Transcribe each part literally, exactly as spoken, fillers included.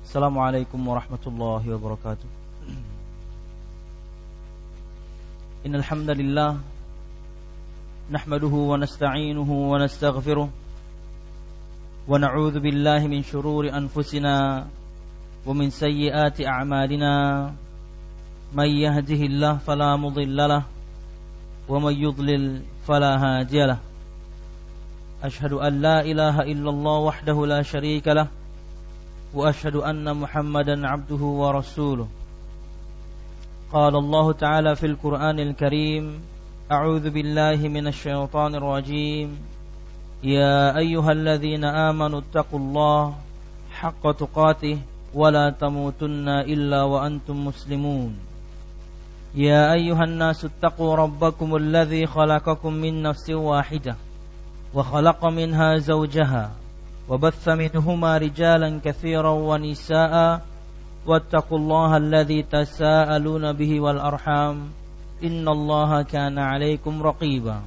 Assalamualaikum warahmatullahi wabarakatuh. Innal hamdalillah nahmaduhu wa nasta'inuhu wa nastaghfiruh wa na'udzu billahi min shururi anfusina wa min sayyiati a'malina. May yahdihillahu fala mudilla lahu wa may yudlil fala hadiya lahu. Ashhadu an la ilaha illallah wahdahu la syarika lahu wa ashhadu anna Muhammadan abduhu wa rasuluh. Qala Allah Ta'ala fil Qur'anil Karim, a'udzu billahi minasy syaithanir rajim. Ya ayyuhalladzina amanu taqullaha haqqa tuqatih wa la tamutunna illa wa antum muslimun. Ya ayyuhan nasu taqu rabbakumul ladzi khalaqakum min nafsin wahidah wa khalaqa minha zawjaha wa batha minhuma rijalan katsiran wa nisaa'a wattaqullaha alladzi tasaaluna bihi wal arham innallaha kana 'alaikum raqiba.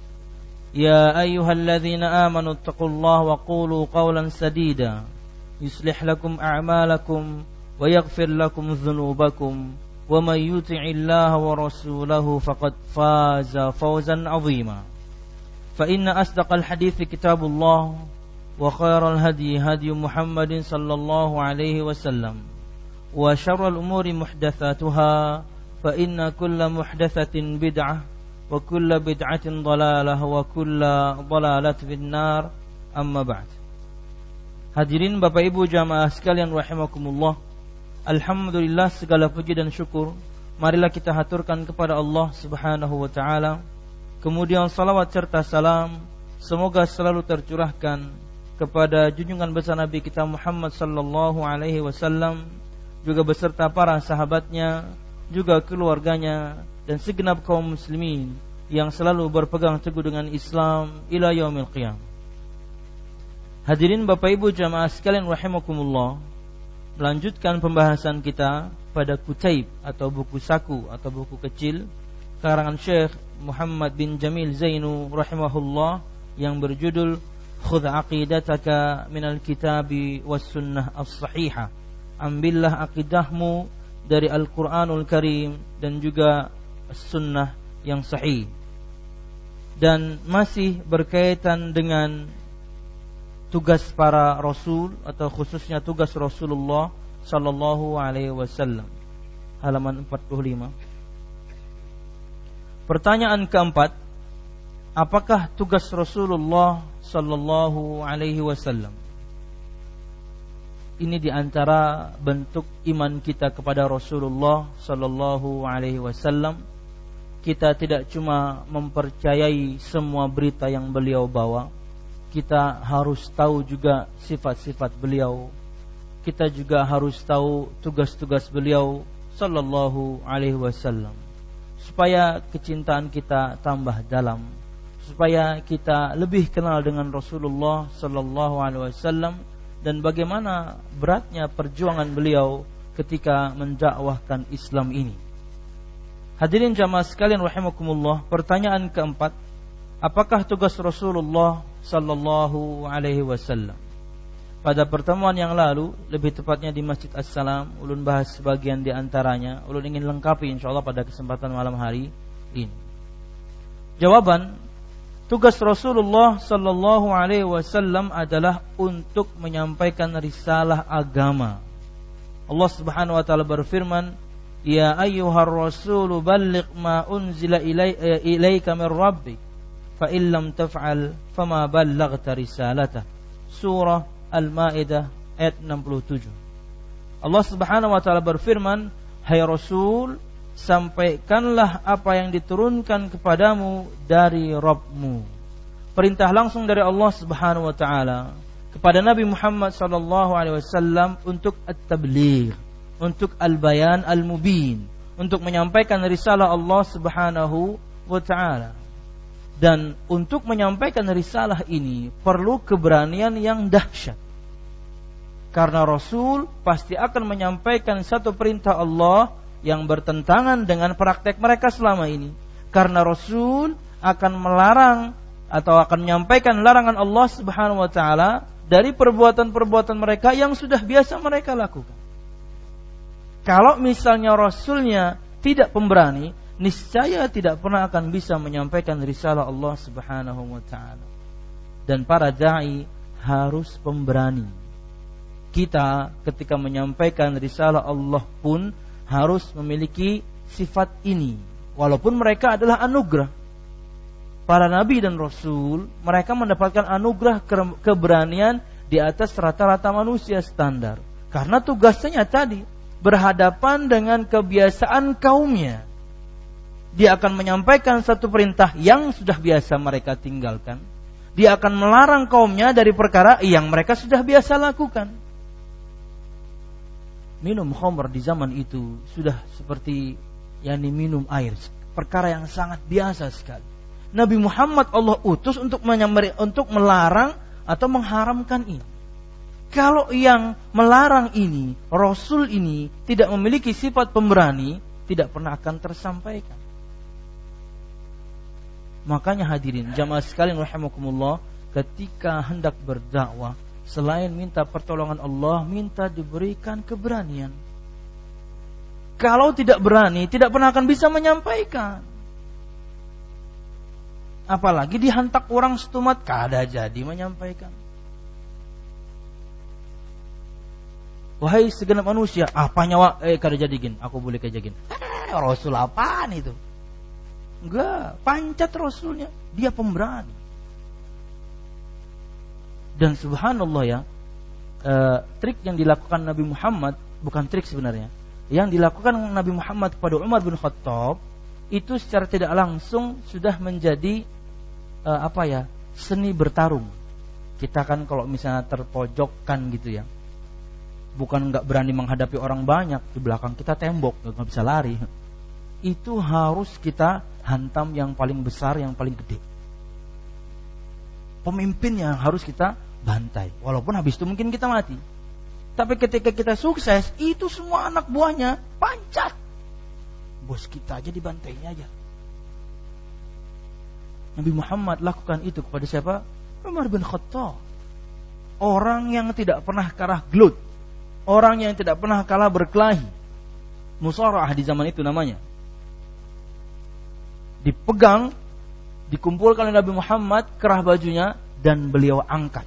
Ya ayyuhalladzina amanu taqullaha wa qulu qawlan sadida yuslih lakum a'malakum wa yaghfir lakum dhunubakum wa may yuti'illaha wa rasulahu faqad faza fawzan 'azima. Fa inna asdaqal hadithi kitabullah wa khairal hadi hadi Muhammadin sallallahu alaihi wasallam wa syarrul umuri muhdatsatuha fa inna kulla muhdatsatin bid'ah wa kulla bid'atin dhalalah wa kulla dhalalatin finnar. Amma ba'd. Hadirin Bapak Ibu jamaah sekalian rahimakumullah, alhamdulillah segala puji dan syukur marilah kita haturkan kepada Allah Subhanahu wa taala. Kemudian salawat serta salam semoga selalu tercurahkan kepada junjungan besar Nabi kita Muhammad sallallahu alaihi wasallam, juga beserta para sahabatnya, juga keluarganya dan segenap kaum muslimin yang selalu berpegang teguh dengan Islam ila yaumil qiyamah. Hadirin Bapak Ibu jamaah sekalian rahimakumullah, melanjutkan pembahasan kita pada Kutaib atau buku saku atau buku kecil karangan Syekh Muhammad bin Jamil Zainu rahimahullah yang berjudul Khudh aqidataka minal kitabi was sunnah as-sahihah. Ambillah akidahmu dari Al-Qur'anul Karim dan juga as-sunnah yang sahih. Dan masih berkaitan dengan tugas para rasul atau khususnya tugas Rasulullah sallallahu alaihi wasallam. Halaman empat puluh lima. Pertanyaan keempat, apakah tugas Rasulullah sallallahu alaihi wasallam? Ini diantara bentuk iman kita kepada Rasulullah sallallahu alaihi wasallam. Kita tidak cuma mempercayai semua berita yang beliau bawa, kita harus tahu juga sifat-sifat beliau. Kita juga harus tahu tugas-tugas beliau sallallahu alaihi wasallam, supaya kecintaan kita tambah dalam, supaya kita lebih kenal dengan Rasulullah sallallahu alaihi wasallam dan bagaimana beratnya perjuangan beliau ketika mendakwahkan Islam ini. Hadirin jamaah sekalian rahimakumullah, pertanyaan keempat, apakah tugas Rasulullah sallallahu alaihi wasallam? Pada pertemuan yang lalu, lebih tepatnya di Masjid As-Salam, ulun bahas sebagian di antaranya. Ulun ingin lengkapi insyaallah pada kesempatan malam hari ini. Jawaban, tugas Rasulullah sallallahu alaihi wasallam adalah untuk menyampaikan risalah agama. Allah Subhanahu wa taala berfirman, "Ya ayyuhar rasulu balligh ma unzila ilaika min rabbik, fa in lam taf'al fama ballaghta risalatah." Surah Al-Maidah ayat enam puluh tujuh. Allah Subhanahu wa taala berfirman, "Hai Rasul, sampaikanlah apa yang diturunkan kepadamu dari Rabbmu." Perintah langsung dari Allah Subhanahu wa taala kepada Nabi Muhammad sallallahu alaihi wasallam untuk at-tabligh, untuk al-bayan al-mubin, untuk menyampaikan risalah Allah Subhanahu wa taala. Dan untuk menyampaikan risalah ini perlu keberanian yang dahsyat. Karena Rasul pasti akan menyampaikan satu perintah Allah yang bertentangan dengan praktek mereka selama ini. Karena Rasul akan melarang atau akan menyampaikan larangan Allah Subhanahu wa taala dari perbuatan-perbuatan mereka yang sudah biasa mereka lakukan. Kalau misalnya Rasulnya tidak pemberani, niscaya tidak pernah akan bisa menyampaikan risalah Allah Subhanahu wa ta'ala. Dan para da'i harus pemberani. Kita ketika menyampaikan risalah Allah pun harus memiliki sifat ini. Walaupun mereka adalah anugerah. Para nabi dan rasul, mereka mendapatkan anugerah keberanian di atas rata-rata manusia standar. Karena tugasnya tadi berhadapan dengan kebiasaan kaumnya. Dia akan menyampaikan satu perintah yang sudah biasa mereka tinggalkan. Dia akan melarang kaumnya dari perkara yang mereka sudah biasa lakukan. Minum khamr di zaman itu sudah seperti yang diminum air, perkara yang sangat biasa sekali. Nabi Muhammad Allah utus untuk menyamari, untuk melarang atau mengharamkan ini. Kalau yang melarang ini, Rasul ini tidak memiliki sifat pemberani, tidak pernah akan tersampaikan. Makanya hadirin jamaah sekalian rahimakumullah, ketika hendak berdakwah, selain minta pertolongan Allah, minta diberikan keberanian. Kalau tidak berani, tidak pernah akan bisa menyampaikan. Apalagi dihantak orang setumat, kada jadi menyampaikan. Wahai segenap manusia, apa nyawa eh kada jadi gin, aku boleh kayak gin. Eh, Rasul apaan itu? Enggak, pancat Rasulnya, dia pemberani. Dan subhanallah ya, eh, trik yang dilakukan Nabi Muhammad bukan trik sebenarnya. Yang dilakukan Nabi Muhammad kepada Umar bin Khattab itu secara tidak langsung sudah menjadi uh, apa ya, seni bertarung. Kita kan kalau misalnya terpojokkan gitu ya, bukan nggak berani menghadapi orang banyak, di belakang kita tembok, nggak bisa lari. Itu harus kita hantam yang paling besar, yang paling gede. Pemimpin yang harus kita bantai, walaupun habis itu mungkin kita mati. Tapi ketika kita sukses, itu semua anak buahnya pancat. Bos kita aja dibantainya aja. Nabi Muhammad lakukan itu kepada siapa? Umar bin Khattab. Orang yang tidak pernah kalah gelut, orang yang tidak pernah kalah berkelahi. Musara'ah di zaman itu namanya. Dipegang, dikumpulkan oleh Nabi Muhammad kerah bajunya dan beliau angkat.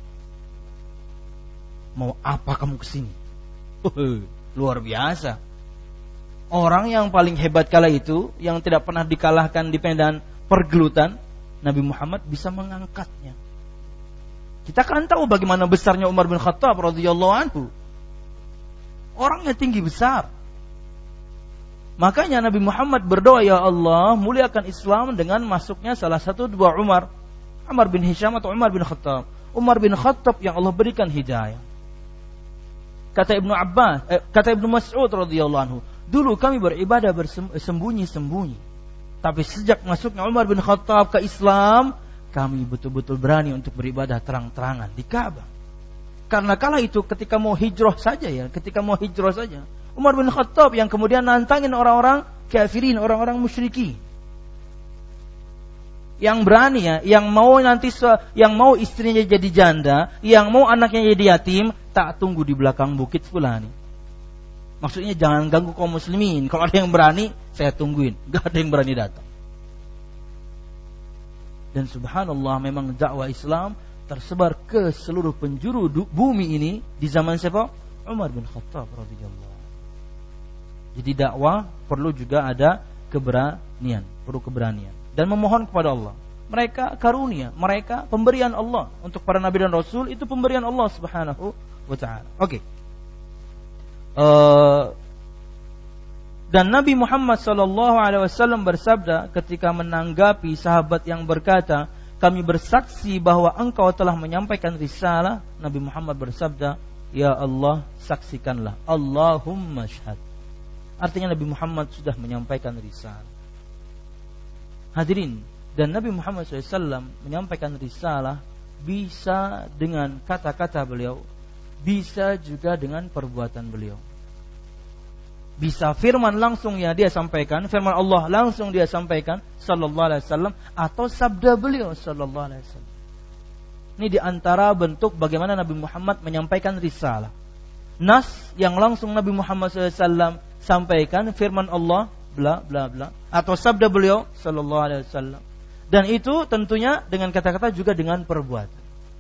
Mau apa kamu kesini? Uh, luar biasa. Orang yang paling hebat kala itu, yang tidak pernah dikalahkan di medan pergelutan, Nabi Muhammad bisa mengangkatnya. Kita kan tahu bagaimana besarnya Umar bin Khattab radhiyallahu anhu. Orangnya tinggi besar. Makanya Nabi Muhammad berdoa, ya Allah, muliakan Islam dengan masuknya salah satu dua Umar, Umar bin Hisham atau Umar bin Khattab. Umar bin Khattab yang Allah berikan hidayah. Kata Ibnu Abbas, eh, kata Ibnu Mas'ud radhiyallahu anhu, dulu kami beribadah bersembunyi-sembunyi. Tapi sejak masuknya Umar bin Khattab ke Islam, kami betul-betul berani untuk beribadah terang-terangan di Ka'bah. Karena kala itu ketika mau hijrah saja ya, ketika mau hijrah saja, Umar bin Khattab yang kemudian nantangin orang-orang kafirin, orang-orang musyriki. Yang berani ya, yang mau nanti yang mau istrinya jadi janda, yang mau anaknya jadi yatim, tak tunggu di belakang bukit fulani. Maksudnya jangan ganggu kaum muslimin. Kalau ada yang berani, saya tungguin. Gak ada yang berani datang. Dan subhanallah, memang dakwah Islam tersebar ke seluruh penjuru bumi ini di zaman siapa? Umar bin Khattab radhiyallahu. Jadi dakwah perlu juga ada keberanian, perlu keberanian dan memohon kepada Allah. Mereka karunia, mereka pemberian Allah untuk para nabi dan rasul, itu pemberian Allah Subhanahu wa taala. Oke. Okay. Uh, dan Nabi Muhammad sallallahu alaihi wasallam bersabda ketika menanggapi sahabat yang berkata, kami bersaksi bahwa engkau telah menyampaikan risalah. Nabi Muhammad bersabda, ya Allah, saksikanlah. Allahumma syahad. Artinya Nabi Muhammad sudah menyampaikan risalah. Hadirin, dan Nabi Muhammad shallallahu alaihi wasallam menyampaikan risalah bisa dengan kata-kata beliau, bisa juga dengan perbuatan beliau. Bisa firman langsung ya dia sampaikan, firman Allah langsung dia sampaikan sallallahu alaihi wasallam, atau sabda beliau sallallahu alaihi wasallam. Ini diantara bentuk bagaimana Nabi Muhammad menyampaikan risalah. Nas yang langsung Nabi Muhammad shallallahu alaihi wasallam sampaikan, firman Allah bla bla bla, atau sabda beliau sallallahu alaihi wasallam. Dan itu tentunya dengan kata-kata juga dengan perbuatan.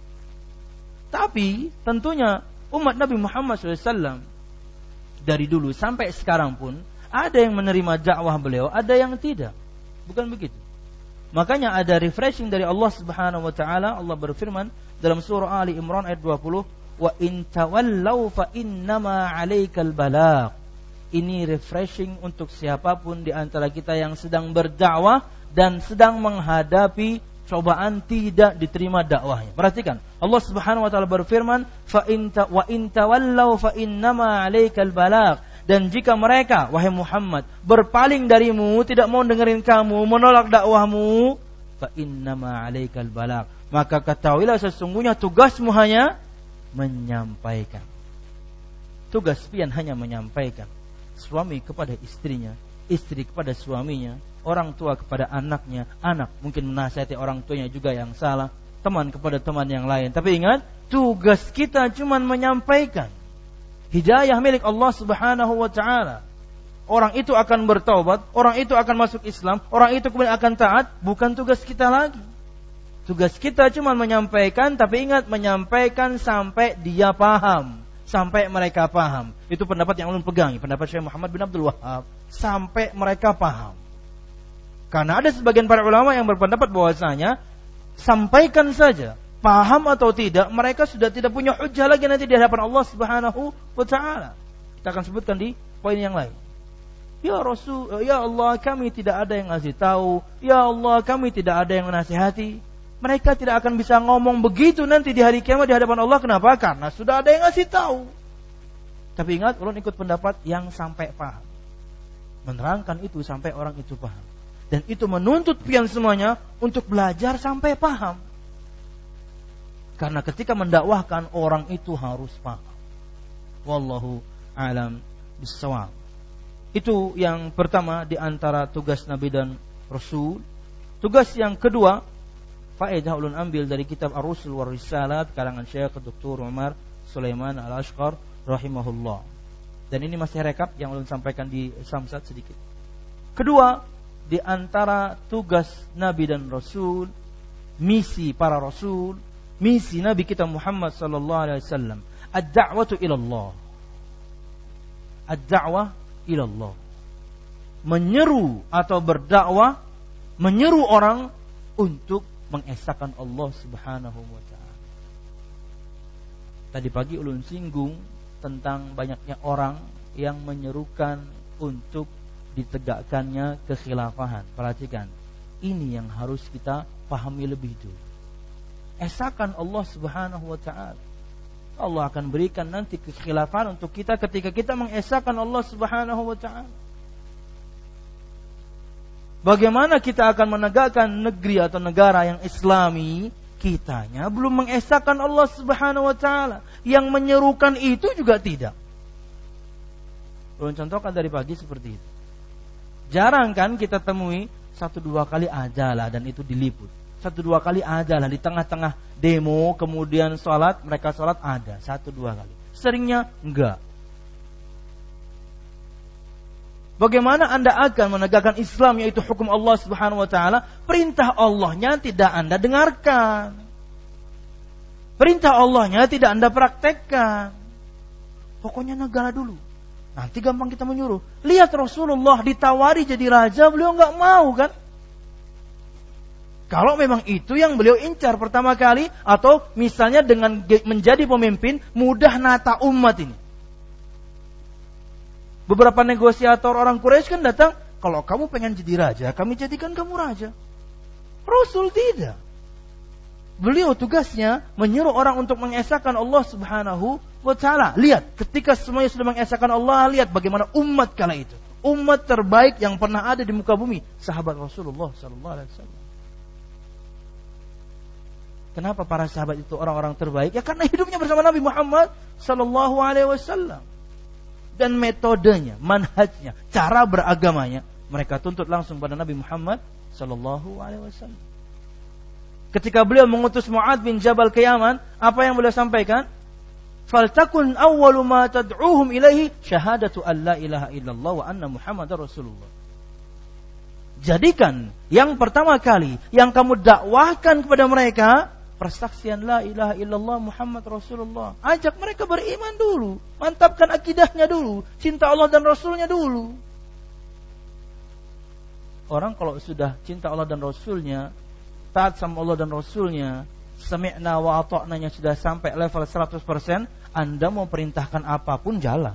Tapi tentunya umat Nabi Muhammad shallallahu alaihi wasallam dari dulu sampai sekarang pun ada yang menerima dakwah beliau, ada yang tidak. Bukan begitu. Makanya ada refreshing dari Allah Subhanahu wa taala. Allah berfirman dalam surah Ali Imran ayat dua puluh, "Wa in tawallau fa innama 'alaikal balagh." Ini refreshing untuk siapapun di antara kita yang sedang berdakwah dan sedang menghadapi cobaan tidak diterima dakwahnya. Perhatikan, Allah Subhanahu wa taala berfirman, "Fa in wa in tawallau fa innama 'alaikal balagh." Dan jika mereka, wahai Muhammad, berpaling darimu, tidak mau dengerin kamu, menolak dakwahmu, fa innama 'alaikal balagh, maka ketahuilah sesungguhnya tugasmu hanya menyampaikan. Tugas pian hanya menyampaikan. Suami kepada istrinya, istri kepada suaminya, orang tua kepada anaknya, anak mungkin menasihati orang tuanya juga yang salah, teman kepada teman yang lain. Tapi ingat, tugas kita cuma menyampaikan. Hidayah milik Allah Subhanahu wa taala. Orang itu akan bertaubat, orang itu akan masuk Islam, orang itu kemudian akan taat, bukan tugas kita lagi. Tugas kita cuma menyampaikan, tapi ingat, menyampaikan sampai dia paham, sampai mereka paham. Itu pendapat yang ulun pegangi, pendapat Syekh Muhammad bin Abdul Wahhab, sampai mereka paham. Karena ada sebagian para ulama yang berpendapat bahwasanya sampaikan saja, paham atau tidak, mereka sudah tidak punya hujjah lagi nanti di hadapan Allah Subhanahu wa taala. Kita akan sebutkan di poin yang lain. Ya Rasul, ya Allah, kami tidak ada yang ngasih tahu. Ya Allah, kami tidak ada yang menasihati. Mereka tidak akan bisa ngomong begitu nanti di hari kiamat di hadapan Allah. Kenapa? Karena sudah ada yang ngasih tahu. Tapi ingat, ulun ikut pendapat yang sampai paham. Menerangkan itu sampai orang itu paham. Dan itu menuntut pian semuanya untuk belajar sampai paham. Karena ketika mendakwahkan, orang itu harus paham. Wallahu a'lam bissawab. Itu yang pertama di antara tugas Nabi dan Rasul. Tugas yang kedua, faedah ulun ambil dari kitab Ar-Rusul war Risalat karangan Syekh Doktor Umar Sulaiman Al-Ashqar rahimahullah. Dan ini masih rekap yang ulun sampaikan di Samsat sedikit. Kedua, di antara tugas Nabi dan Rasul, misi para Rasul, misi Nabi kita Muhammad sallallahu alaihi wasallam, ad-da'watu ila Allah. Ad-da'wah ila Allah. Menyeru atau berdakwah, menyeru orang untuk mengesahkan Allah Subhanahu wa taala. Tadi pagi ulun singgung tentang banyaknya orang yang menyerukan untuk ditegakkannya kekhilafahan. Perhatikan, ini yang harus kita pahami lebih dulu. Esahkan Allah Subhanahu wa taala. Allah akan berikan nanti kekhilafahan untuk kita ketika kita mengesahkan Allah Subhanahu wa taala. Bagaimana kita akan menegakkan negeri atau negara yang Islami, kitanya belum mengesahkan Allah Subhanahu wa taala. Yang menyerukan itu juga tidak. Belum contohkan dari pagi seperti itu. Jarang kan kita temui satu dua kali ajalah dan itu diliput. Satu dua kali ajalah di tengah-tengah demo, kemudian sholat, mereka sholat ada satu dua kali. Seringnya enggak. Bagaimana Anda akan menegakkan Islam, yaitu hukum Allah Subhanahu wa taala? Perintah Allahnya tidak Anda dengarkan. Perintah Allahnya tidak Anda praktekkan. Pokoknya negara dulu. Nanti gampang kita menyuruh. Lihat Rasulullah ditawari jadi raja, beliau enggak mau kan? Kalau memang itu yang beliau incar pertama kali, atau misalnya dengan menjadi pemimpin mudah nata umat ini. Beberapa negosiator orang Quraisy kan datang, kalau kamu pengen jadi raja, kami jadikan kamu raja. Rasul tidak. Beliau tugasnya menyuruh orang untuk mengesahkan Allah Subhanahu wa taala. Lihat, ketika semuanya sudah mengesahkan Allah, lihat bagaimana umat kala itu. Umat terbaik yang pernah ada di muka bumi, sahabat Rasulullah sallallahu alaihi wasallam. Kenapa para sahabat itu orang-orang terbaik? Ya karena hidupnya bersama Nabi Muhammad sallallahu alaihi wasallam. Dan metodenya, manhajnya, cara beragamanya, mereka tuntut langsung pada Nabi Muhammad sallallahu alaihi wasallam. Ketika beliau mengutus Mu'adz bin Jabal ke Yaman, apa yang beliau sampaikan? Faltakun awwalu ma tad'uhum ilaihi syahadatu an la ilaha illallah wa anna Muhammadar Rasulullah. Jadikan yang pertama kali yang kamu dakwahkan kepada mereka persaksian la ilaha illallah Muhammad Rasulullah. Ajak mereka beriman dulu, mantapkan akidahnya dulu, cinta Allah dan Rasulnya dulu. Orang kalau sudah cinta Allah dan Rasulnya, taat sama Allah dan Rasulnya, sami'na wa ata'nanya sudah sampai level seratus persen, Anda mau perintahkan apapun jalan.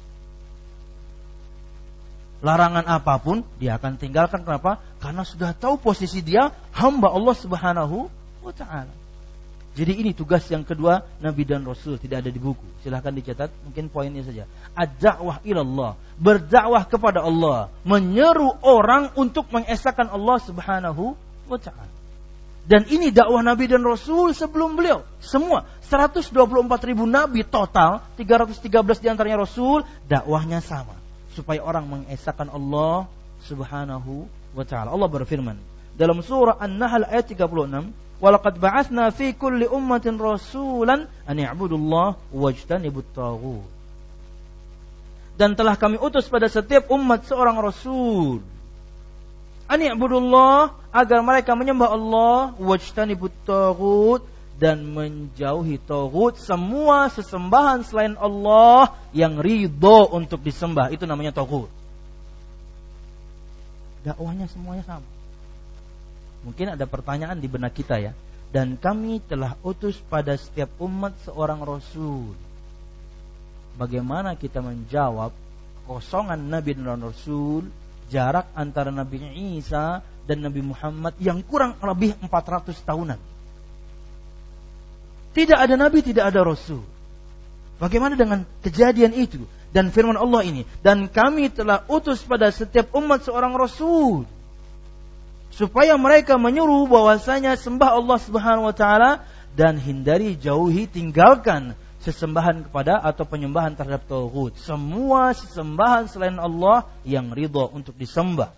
Larangan apapun dia akan tinggalkan. Kenapa? Karena sudah tahu posisi dia hamba Allah Subhanahu wa ta'ala. Jadi ini tugas yang kedua Nabi dan Rasul, tidak ada di buku. Silahkan dicatat, mungkin poinnya saja. Ad-da'wah ilallah, berdakwah kepada Allah, menyeru orang untuk mengesahkan Allah Subhanahu wa ta'ala. Dan ini dakwah Nabi dan Rasul sebelum beliau. Semua seratus dua puluh empat ribu Nabi total, tiga ratus tiga belas diantaranya Rasul, dakwahnya sama. Supaya orang mengesahkan Allah Subhanahu wa ta'ala. Allah berfirman dalam surah An-Nahl ayat tiga puluh enam, "Walaqad ba'atsna fi kulli ummatin rasulan an i'budullaha wajtanibut taghut." Dan telah kami utus pada setiap umat seorang rasul. An i'budullah, agar mereka menyembah Allah, wajtanibut taghut, dan menjauhi taghut, semua sesembahan selain Allah yang ridho untuk disembah, itu namanya taghut. Dakwahnya semuanya sama. Mungkin ada pertanyaan di benak kita ya. Dan kami telah utus pada setiap umat seorang rasul. Bagaimana kita menjawab kosongan Nabi dan Rasul, jarak antara Nabi Isa dan Nabi Muhammad yang kurang lebih empat ratus tahunan. Tidak ada Nabi, tidak ada Rasul. Bagaimana dengan kejadian itu? Dan firman Allah ini, dan kami telah utus pada setiap umat seorang Rasul, supaya mereka menyuruh bahwasanya sembah Allah Subhanahu wa ta'ala dan hindari, jauhi, tinggalkan sesembahan kepada atau penyembahan terhadap taghut. Semua sesembahan selain Allah yang ridha untuk disembah.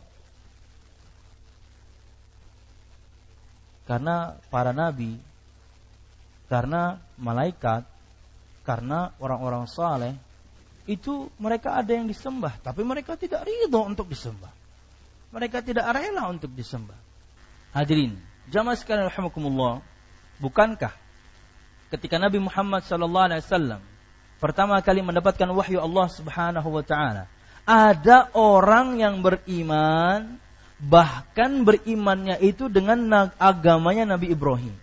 Karena para nabi, karena malaikat, karena orang-orang saleh, itu mereka ada yang disembah, tapi mereka tidak ridha untuk disembah. Mereka tidak rela untuk disembah. Hadirin, jamaah sekalian rahimakumullah, bukankah ketika Nabi Muhammad sallallahu alaihi wasallam pertama kali mendapatkan wahyu Allah Subhanahu wa taala, ada orang yang beriman, bahkan berimannya itu dengan agamanya Nabi Ibrahim.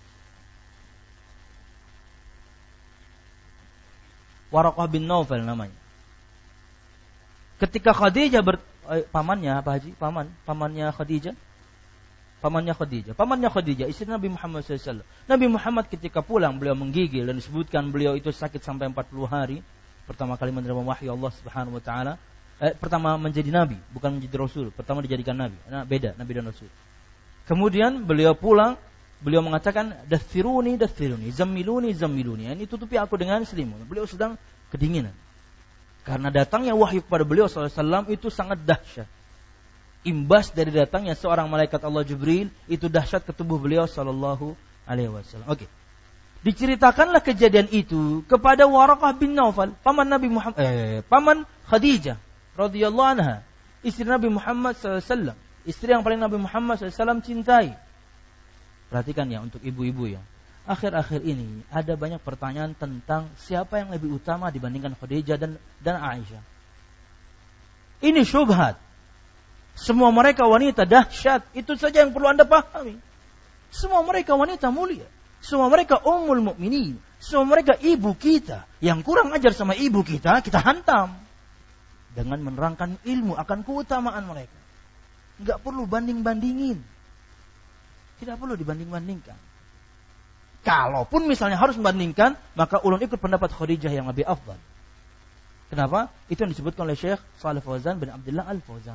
Waraqah bin Naufal namanya. Ketika Khadijah ber, eh, pamannya apa Haji? Paman, pamannya Khadijah. Pamannya Khadijah. Pamannya Khadijah, istri Nabi Muhammad sallallahu alaihi wasallam. Nabi Muhammad ketika pulang beliau menggigil dan disebutkan beliau itu sakit sampai empat puluh hari. Pertama kali menerima wahyu Allah Subhanahu wa taala. Eh, pertama menjadi nabi, bukan menjadi rasul. Pertama dijadikan nabi. Nah, beda nabi dan rasul. Kemudian beliau pulang, beliau mengatakan, "Dathiruni, dathiruni, zammiluni, zammiluni." Ini tutupi aku dengan selimut. Beliau sedang kedinginan. Karena datangnya wahyu kepada beliau sallallahu alaihi wasallam itu sangat dahsyat. Imbas dari datangnya seorang malaikat Allah Jibril itu dahsyat ke tubuh beliau sallallahu alaihi wasallam. Oke. Diceritakanlah kejadian itu kepada Waraqah bin Naufal, paman Nabi Muhammad, eh, paman Khadijah radhiyallahu anha, istri Nabi Muhammad sallallahu alaihi wasallam, istri yang paling Nabi Muhammad sallallahu alaihi wasallam cintai. Perhatikan ya untuk ibu-ibu ya. Akhir-akhir ini ada banyak pertanyaan tentang siapa yang lebih utama dibandingkan Khadijah dan dan Aisyah. Ini syubhat. Semua mereka wanita dahsyat, itu saja yang perlu Anda pahami. Semua mereka wanita mulia, semua mereka ummul mukminin, semua mereka ibu kita. Yang kurang ajar sama ibu kita, kita hantam dengan menerangkan ilmu akan keutamaan mereka. Enggak perlu banding-bandingin. Tidak perlu dibanding-bandingkan. Kalaupun misalnya harus membandingkan, maka ulun ikut pendapat Khadijah yang lebih afdal. Kenapa? Itu yang disebutkan oleh Syekh Shalih Fauzan bin Abdullah Al-Fauzan.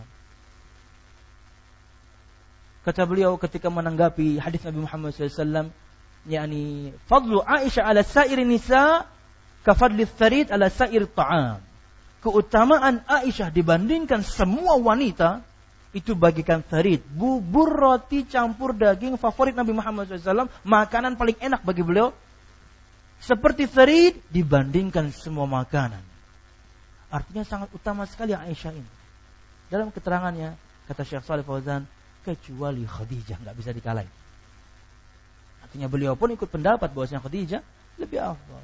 Kata beliau ketika menanggapi hadis Nabi Muhammad sallallahu alaihi wasallam, yakni fadlu Aisyah ala sa'iri nisa ka fadli tsarid ala sa'ir ta'am. Keutamaan Aisyah dibandingkan semua wanita itu bagikan tharid, bubur roti campur daging favorit Nabi Muhammad shallallahu alaihi wasallam, makanan paling enak bagi beliau. Seperti tharid dibandingkan semua makanan. Artinya sangat utama sekali Aisyah ini. Dalam keterangannya, kata Syekh Shalih Fauzan, kecuali Khadijah nggak bisa dikalahin. Artinya beliau pun ikut pendapat bahwasanya Khadijah lebih afdal.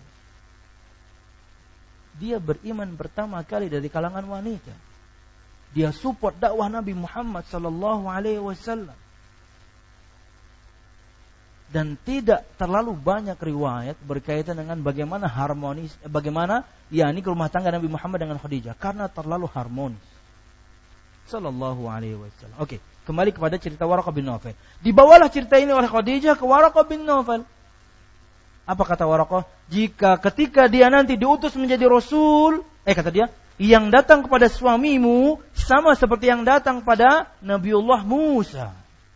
Dia beriman pertama kali dari kalangan wanita. Dia support dakwah Nabi Muhammad sallallahu alaihi wasallam. Dan tidak terlalu banyak riwayat berkaitan dengan bagaimana harmonis, bagaimana yakni rumah tangga Nabi Muhammad dengan Khadijah, karena terlalu harmonis. Sallallahu alaihi wasallam. Oke, kembali kepada cerita Waraqah bin Nawfal. Dibawalah cerita ini oleh Khadijah ke Waraqah bin Nawfal. Apa kata Waraqah? Jika ketika dia nanti diutus menjadi rasul, eh kata dia, yang datang kepada suamimu sama seperti yang datang pada Nabiullah Musa.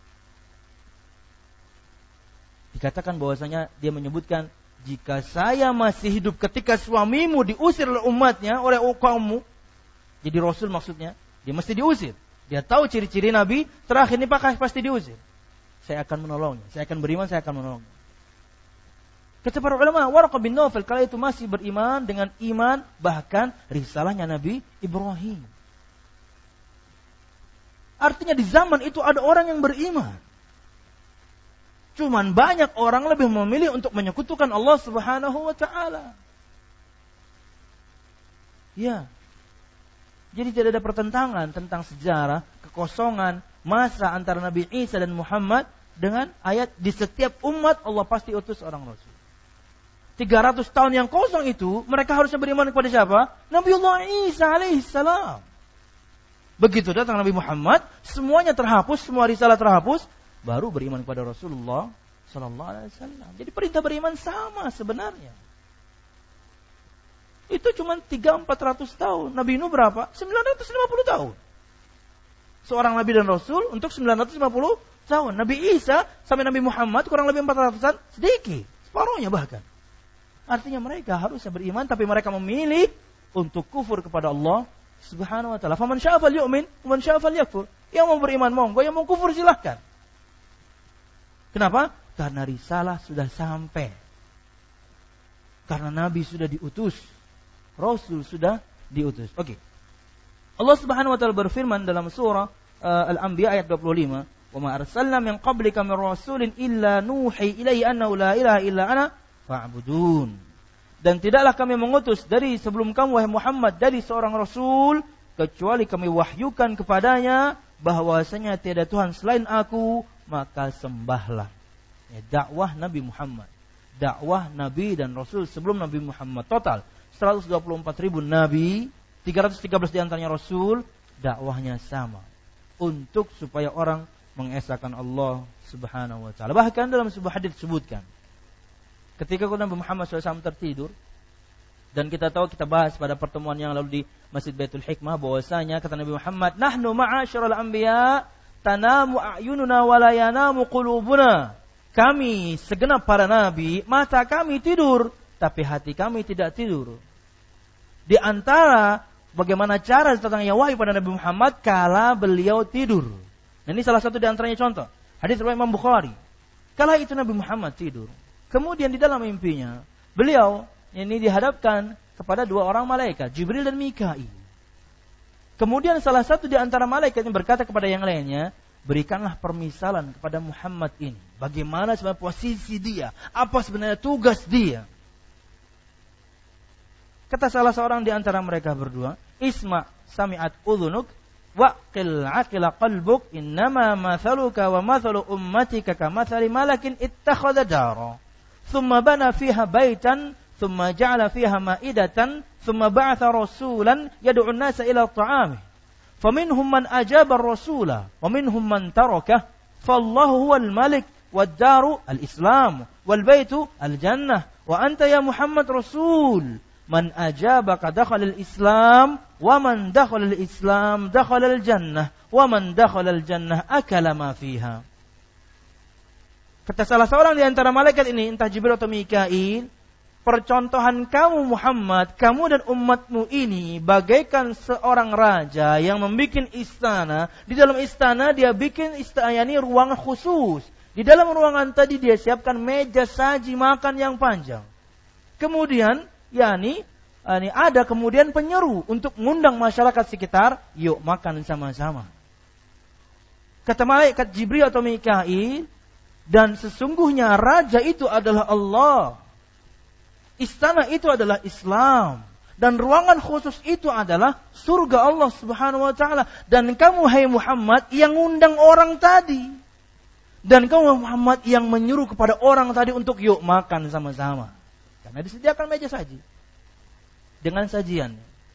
Dikatakan bahwasanya dia menyebutkan, jika saya masih hidup ketika suamimu diusir oleh umatnya, oleh kaummu, jadi rasul maksudnya, dia mesti diusir. Dia tahu ciri-ciri Nabi, terakhir ini pasti diusir. Saya akan menolongnya, saya akan beriman, saya akan menolongnya. Kata para ulama, Waraqah bin Nawfal kala itu masih beriman dengan iman bahkan risalahnya Nabi Ibrahim. Artinya di zaman itu ada orang yang beriman. Cuman banyak orang lebih memilih untuk menyekutukan Allah Subhanahu wa taala. Ya. Jadi tidak ada pertentangan tentang sejarah kekosongan masa antara Nabi Isa dan Muhammad dengan ayat di setiap umat Allah pasti utus orang rasul. tiga ratus tahun yang kosong itu, mereka harusnya beriman kepada siapa? Nabiullah Isa alaihissalam. Begitu datang Nabi Muhammad, semuanya terhapus, semua risalah terhapus, baru beriman kepada Rasulullah sallallahu alaihi wasallam. Jadi perintah beriman sama sebenarnya. Itu cuma tiga sampai empat ratus tahun. Nabi Nuh berapa? sembilan ratus lima puluh tahun. Seorang Nabi dan Rasul untuk sembilan ratus lima puluh tahun. Nabi Isa sampai Nabi Muhammad kurang lebih empat ratusan, sedikit. Separuhnya bahkan. Artinya mereka harusnya beriman, tapi mereka memilih untuk kufur kepada Allah Subhanahu wa taala. Faman syaa'a falyu'min, waman syaa'a falyakfur. Yang mau beriman monggo, yang mau kufur silahkan. Kenapa? Karena risalah sudah sampai. Karena Nabi sudah diutus. Rasul sudah diutus. Oke. Okay. Allah Subhanahu wa taala berfirman dalam surah uh, Al-Anbiya ayat dua puluh lima, "Wa ma arsalna min qablika min rasulin illa nuhi ilaihi annahu la ilaha illa ana fa'budun." Dan tidaklah kami mengutus dari sebelum kamu wahai Muhammad dari seorang rasul kecuali kami wahyukan kepadanya bahwasanya tiada Tuhan selain aku, maka sembahlah. Ya, dakwah Nabi Muhammad, dakwah Nabi dan Rasul sebelum Nabi Muhammad, total seratus dua puluh empat ribu Nabi, tiga ratus tiga belas diantaranya Rasul, dakwahnya sama untuk supaya orang mengesahkan Allah Subhanahu wa taala. Bahkan dalam sebuah hadis disebutkan, ketika Nabi Muhammad shallallahu alaihi wasallam tertidur, dan kita tahu kita bahas pada pertemuan yang lalu di Masjid Baitul Hikmah bahwasanya kata Nabi Muhammad, "Nahnu ma'asyiral anbiya tanamu a'yununa wa la yanamu qulubuna." Kami segenap para nabi, mata kami tidur, tapi hati kami tidak tidur. Di antara bagaimana cara datangnya wahyu pada Nabi Muhammad kala beliau tidur. Nah, ini salah satu di antaranya contoh. Hadis riwayat Imam Bukhari. Kala itu Nabi Muhammad tidur. Kemudian di dalam mimpinya, beliau ini dihadapkan kepada dua orang malaikat, Jibril dan Mikail. Kemudian salah satu di antara malaikat yang berkata kepada yang lainnya, berikanlah permisalan kepada Muhammad ini. Bagaimana sebenarnya posisi dia? Apa sebenarnya tugas dia? Kata salah seorang di antara mereka berdua, Isma' sami'at udhunuk waqil aqila qalbuk innama mathaluka wa mathalu ummatika kamathali malakin ittakhadha dara thumma bana fiha baitan thumma ja'ala fiha ma'idatan thumma ba'atha rasulan yad'u an-nasa ila at-ta'ami faminhum man ajaba ar-rasula wa minhum man tarakah fallahu huwal malik wad-daru al-islam wal baitu al-jannah wa anta ya Muhammad rasul man ajabaka dakhala al-islam wa man dakhala al-islam dakhala al-jannah wa man dakhala al-jannah akala ma fiha. Kata salah seorang di antara malaikat ini, entah Jibril atau Mikail, percontohan kamu Muhammad, kamu dan umatmu ini bagaikan seorang raja yang membuat istana. Di dalam istana dia bikin istana, yakni ruangan khusus. Di dalam ruangan tadi dia siapkan meja saji makan yang panjang. Kemudian, yakni ini ada kemudian penyeru untuk mengundang masyarakat sekitar, yuk makan sama-sama. Kata malaikat Jibril atau Mikail, dan sesungguhnya raja itu adalah Allah. Istana itu adalah Islam. Dan ruangan khusus itu adalah surga Allah Subhanahu wa ta'ala. Dan kamu hai Muhammad yang undang orang tadi. Dan kamu Muhammad yang menyuruh kepada orang tadi untuk yuk makan sama-sama. Karena disediakan meja saji. Dengan sajian.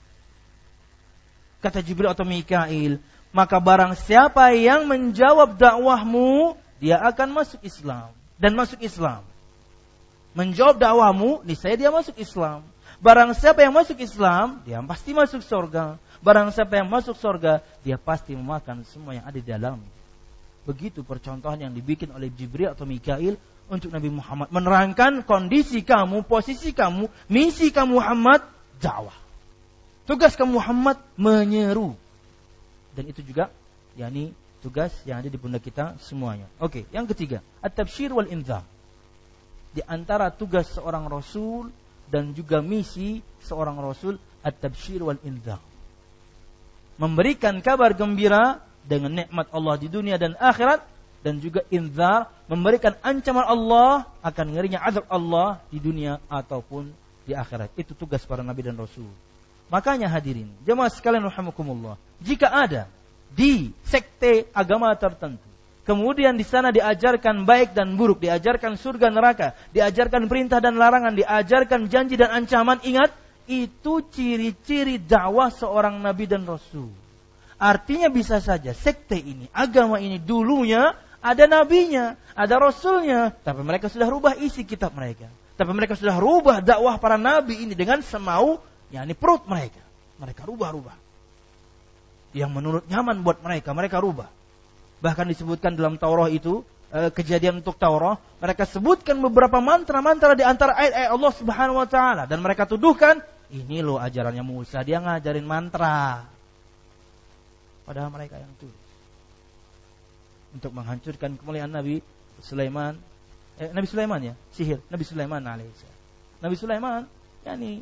Kata Jibril atau Mikail, maka barang siapa yang menjawab dakwahmu, dia akan masuk Islam. Dan masuk Islam. Menjawab dakwahmu, niscaya dia masuk Islam. Barang siapa yang masuk Islam, dia pasti masuk surga. Barang siapa yang masuk surga, dia pasti memakan semua yang ada di dalam. Begitu percontohan yang dibikin oleh Jibril atau Mikail untuk Nabi Muhammad. Menerangkan kondisi kamu, posisi kamu, misi kamu Muhammad, dakwah. Tugas kamu Muhammad, menyeru. Dan itu juga, yakni tugas yang ada di pundak kita semuanya. Oke, yang ketiga, at-tabsyir wal inzar. Di antara tugas seorang rasul dan juga misi seorang rasul, at-tabsyir wal inzar. Memberikan kabar gembira dengan nikmat Allah di dunia dan akhirat, dan juga inzar, memberikan ancaman Allah akan ngerinya azab Allah di dunia ataupun di akhirat. Itu tugas para nabi dan rasul. Makanya hadirin, jemaah sekalian rahimakumullah, jika ada di sekte agama tertentu, kemudian di sana diajarkan baik dan buruk, diajarkan surga neraka, diajarkan perintah dan larangan, diajarkan janji dan ancaman, ingat, itu ciri-ciri dakwah seorang nabi dan rasul. Artinya bisa saja sekte ini, agama ini dulunya ada nabinya, ada rasulnya, tapi mereka sudah rubah isi kitab mereka. Tapi mereka sudah rubah dakwah para nabi ini dengan semau, yakni perut mereka. Mereka rubah-rubah. Yang menurut nyaman buat mereka, mereka rubah. Bahkan disebutkan dalam Taurat itu, e, kejadian untuk Taurat, mereka sebutkan beberapa mantra-mantra di antara ayat-ayat Allah Subhanahu wa taala, dan mereka tuduhkan, ini loh ajarannya Musa, dia ngajarin mantra. Padahal mereka yang tulis. Untuk menghancurkan kemuliaan Nabi Sulaiman, eh, Nabi Sulaiman ya, sihir Nabi Sulaiman alaihissalam. Nabi Sulaiman, yakni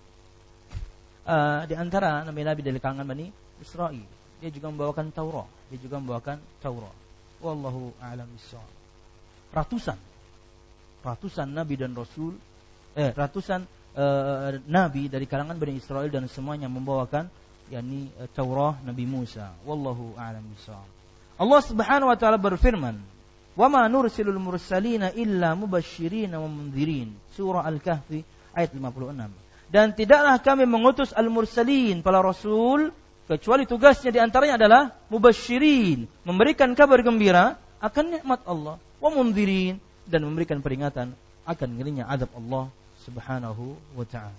uh, di antara nabi-nabi dari kalangan Bani Israel. Dia juga membawakan Taurat. Dia juga membawakan Taurat. Wallahu a'lam bishawab. Ratusan, ratusan nabi dan rasul, eh ratusan uh, nabi dari kalangan Bani Israel dan semuanya membawakan, yakni uh, Taurat Nabi Musa. Wallahu a'lam bishawab. Allah Subhanahu wa taala berfirman, "Wa ma nursilul mursalina illa mubasysyirin wa mundzirin." Surah Al-Kahfi ayat lima puluh enam. Dan tidaklah kami mengutus al-mursalin, para rasul, kecuali tugasnya di antaranya adalah mubasysyirin, memberikan kabar gembira akan nikmat Allah, wa mundzirin, dan memberikan peringatan akan ngerinya azab Allah Subhanahu wa taala.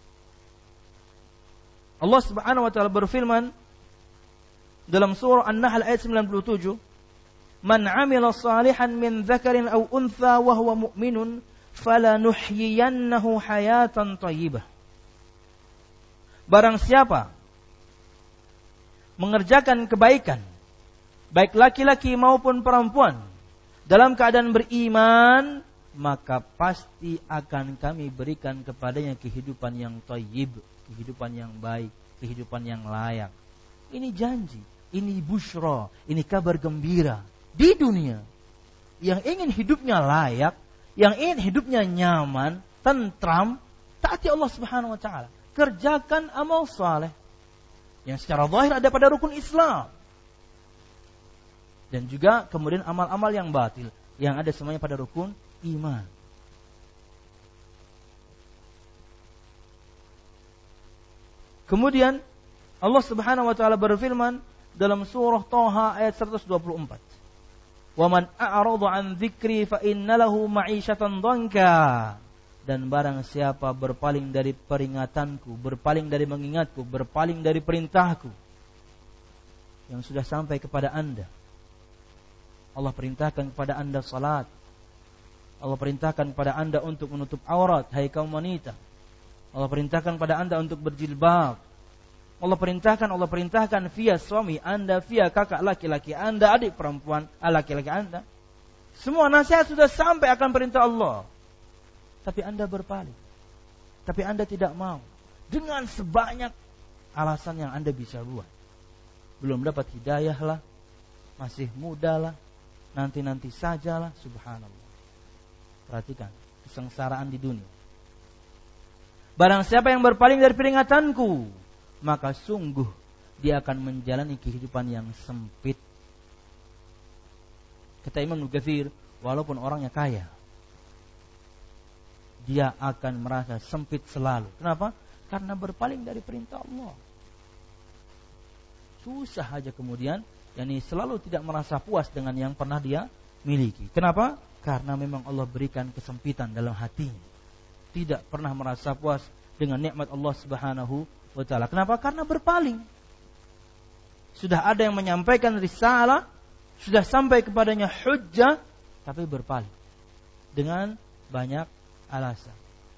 Allah Subhanahu wa taala berfirman dalam surah An-Nahl ayat sembilan puluh tujuh, "Man 'amila shalihan min dzakarin aw untha wa huwa mu'minun falanuhyiyannahu hayatan thayyibah." Barang siapa mengerjakan kebaikan, baik laki-laki maupun perempuan, dalam keadaan beriman, maka pasti akan kami berikan kepadanya kehidupan yang thayyib, kehidupan yang baik, kehidupan yang layak. Ini janji, ini busyra, ini kabar gembira di dunia. Yang ingin hidupnya layak, yang ingin hidupnya nyaman, tentram, taati Allah Subhanahu wa taala. Kerjakan amal saleh yang secara zahir ada pada rukun Islam, dan juga kemudian amal-amal yang batil yang ada semuanya pada rukun iman. Kemudian Allah Subhanahu wa taala berfirman dalam surah Thaha ayat seratus dua puluh empat, "Wa man a'rada 'an dzikri fa inna lahu ma'isyatan dhanka." Dan barang siapa berpaling dari peringatanku, berpaling dari mengingatku, berpaling dari perintahku yang sudah sampai kepada anda. Allah perintahkan kepada anda salat, Allah perintahkan kepada Anda untuk menutup aurat, hai kaum wanita. Allah perintahkan kepada Anda untuk berjilbab. Allah perintahkan, Allah perintahkan via suami Anda, via kakak laki-laki Anda, adik perempuan laki-laki Anda. Semua nasihat sudah sampai akan perintah Allah. Tapi Anda berpaling. Tapi Anda tidak mau. Dengan sebanyak alasan yang Anda bisa buat. Belum dapat hidayah lah, masih muda lah, nanti-nanti sajalah, subhanallah. Perhatikan, kesengsaraan di dunia. Barang siapa yang berpaling dari peringatanku, maka sungguh dia akan menjalani kehidupan yang sempit. Kata Imam Al-Ghafir, walaupun orangnya kaya, dia akan merasa sempit selalu. Kenapa? Karena berpaling dari perintah Allah. Susah aja kemudian, yakni selalu tidak merasa puas dengan yang pernah dia miliki. Kenapa? Karena memang Allah berikan kesempitan dalam hatinya. Tidak pernah merasa puas dengan nikmat Allah Subhanahu wa taala. Kenapa? Karena berpaling. Sudah ada yang menyampaikan risalah, sudah sampai kepadanya hujjah, tapi berpaling dengan banyak alasan.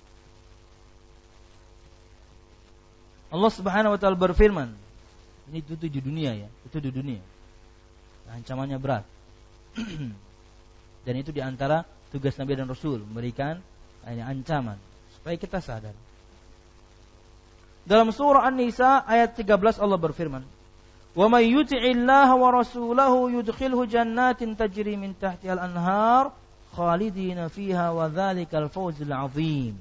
Allah Subhanahu wa taala berfirman, ini itu, itu di dunia ya, itu di dunia. Ancamannya berat. Dan itu di antara tugas Nabi dan Rasul, memberikan ancaman supaya kita sadar. Dalam surah An-Nisa ayat tiga belas Allah berfirman, "Wa may yuti'illaha wa rasulahu yudkhilhu jannatin tajri min tahtiha al-anhar khalidina fiha wa dzalikal fawzul 'adzim."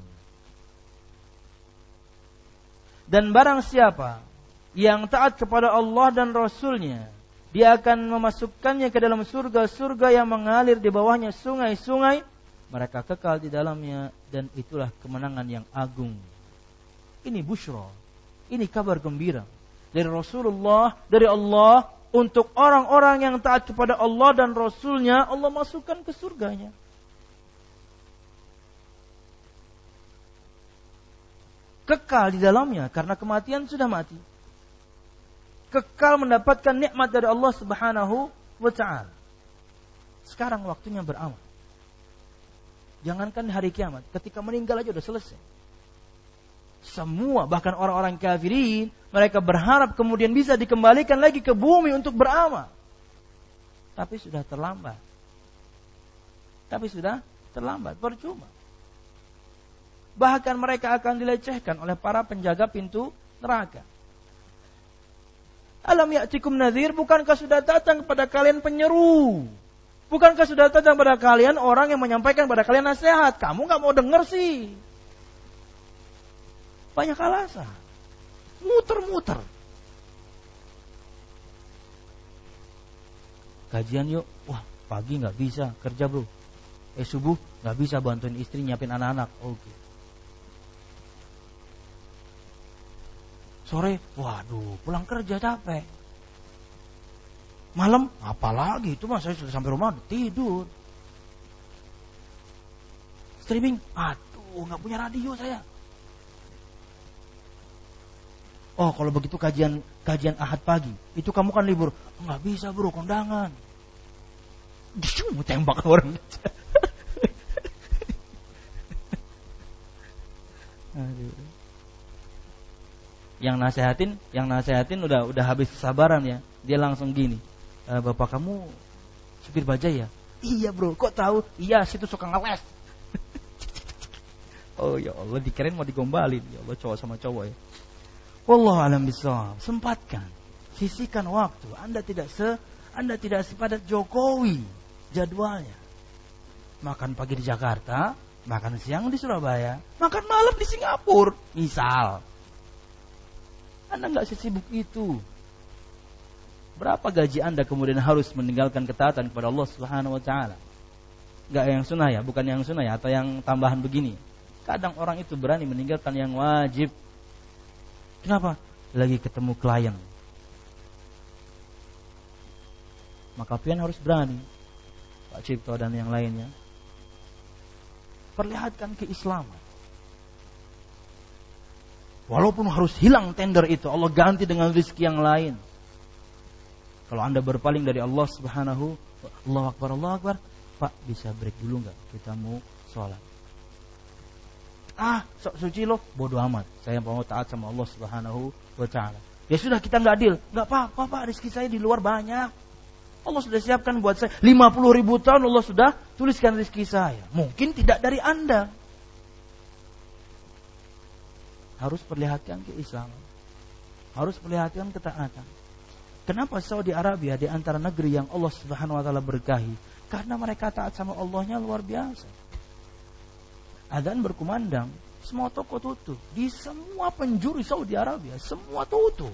Dan barang siapa yang taat kepada Allah dan Rasulnya, dia akan memasukkannya ke dalam surga-surga yang mengalir di bawahnya sungai-sungai, mereka kekal di dalamnya, dan itulah kemenangan yang agung. Ini busyra, ini kabar gembira dari Rasulullah, dari Allah, untuk orang-orang yang taat kepada Allah dan Rasulnya, Allah masukkan ke surganya. Kekal di dalamnya, karena kematian sudah mati. Kekal mendapatkan nikmat dari Allah Subhanahu wa ta'ala. Sekarang waktunya beramal. Jangankan hari kiamat, ketika meninggal aja udah selesai. Semua, bahkan orang-orang kafirin, mereka berharap kemudian bisa dikembalikan lagi ke bumi untuk beramal. Tapi sudah terlambat. Tapi sudah terlambat, percuma. Bahkan mereka akan dilecehkan oleh para penjaga pintu neraka. Alam ya'tikum nadhir, bukankah sudah datang kepada kalian penyeru? Bukankah sudah datang kepada kalian orang yang menyampaikan kepada kalian nasihat? Kamu gak mau dengar sih. Banyak alasan. Muter-muter. Kajian yuk. Wah, pagi gak bisa kerja bro. Eh subuh gak bisa bantuin istri nyiapin anak-anak. Oke. Sore, waduh, pulang kerja capek. Malam, apalagi itu mah saya sudah sampai rumah tidur. Streaming, aduh, nggak punya radio saya. Oh, kalau begitu kajian kajian Ahad pagi, itu kamu kan libur, nggak bisa bro, kondangan. Mau tembak orang. Aduh. Yang nasihatin, yang nasihatin udah udah habis kesabaran ya. Dia langsung gini, e, bapak kamu supir bajai ya? Iya bro, kok tahu? Iya, situ suka ngeles. Oh ya Allah, dikirain mau digombalin. Ya Allah, cowok sama cowok ya. Wallahu a'lam bishawab. Sempatkan, sisihkan waktu. Anda tidak se, Anda tidak sepadat Jokowi jadwalnya. Makan pagi di Jakarta, makan siang di Surabaya, makan malam di Singapura, misal. Anda nggak sesibuk itu. Berapa gaji Anda kemudian harus meninggalkan ketaatan kepada Allah Subhanahu wa taala? Enggak yang sunnah ya, bukan yang sunnah ya, atau yang tambahan begini. Kadang orang itu berani meninggalkan yang wajib. Kenapa? Lagi ketemu klien. Maka pian harus berani. Pak Cipto dan yang lainnya. Perlihatkan keislaman. Walaupun harus hilang tender itu, Allah ganti dengan rezeki yang lain. Kalau Anda berpaling dari Allah Subhanahu, Allah Akbar, Allah Akbar, Pak bisa break dulu enggak? Kita mau sholat. Ah, sok suci loh, bodoh amat. Saya mau taat sama Allah Subhanahu wa ta'ala. Ya sudah, kita nggak adil. Nggak apa-apa, Pak, rezeki saya di luar banyak. Allah sudah siapkan buat saya. lima puluh ribu tahun Allah sudah tuliskan rezeki saya. Mungkin tidak dari Anda. Harus perlihatkan keislaman. Harus perlihatkan ketaatan. Kenapa Saudi Arabia di antara negeri yang Allah Subhanahu wa ta'ala berkahi? Karena mereka taat sama Allahnya luar biasa. Adzan berkumandang, semua toko tutup. Di semua penjuru Saudi Arabia, semua tutup.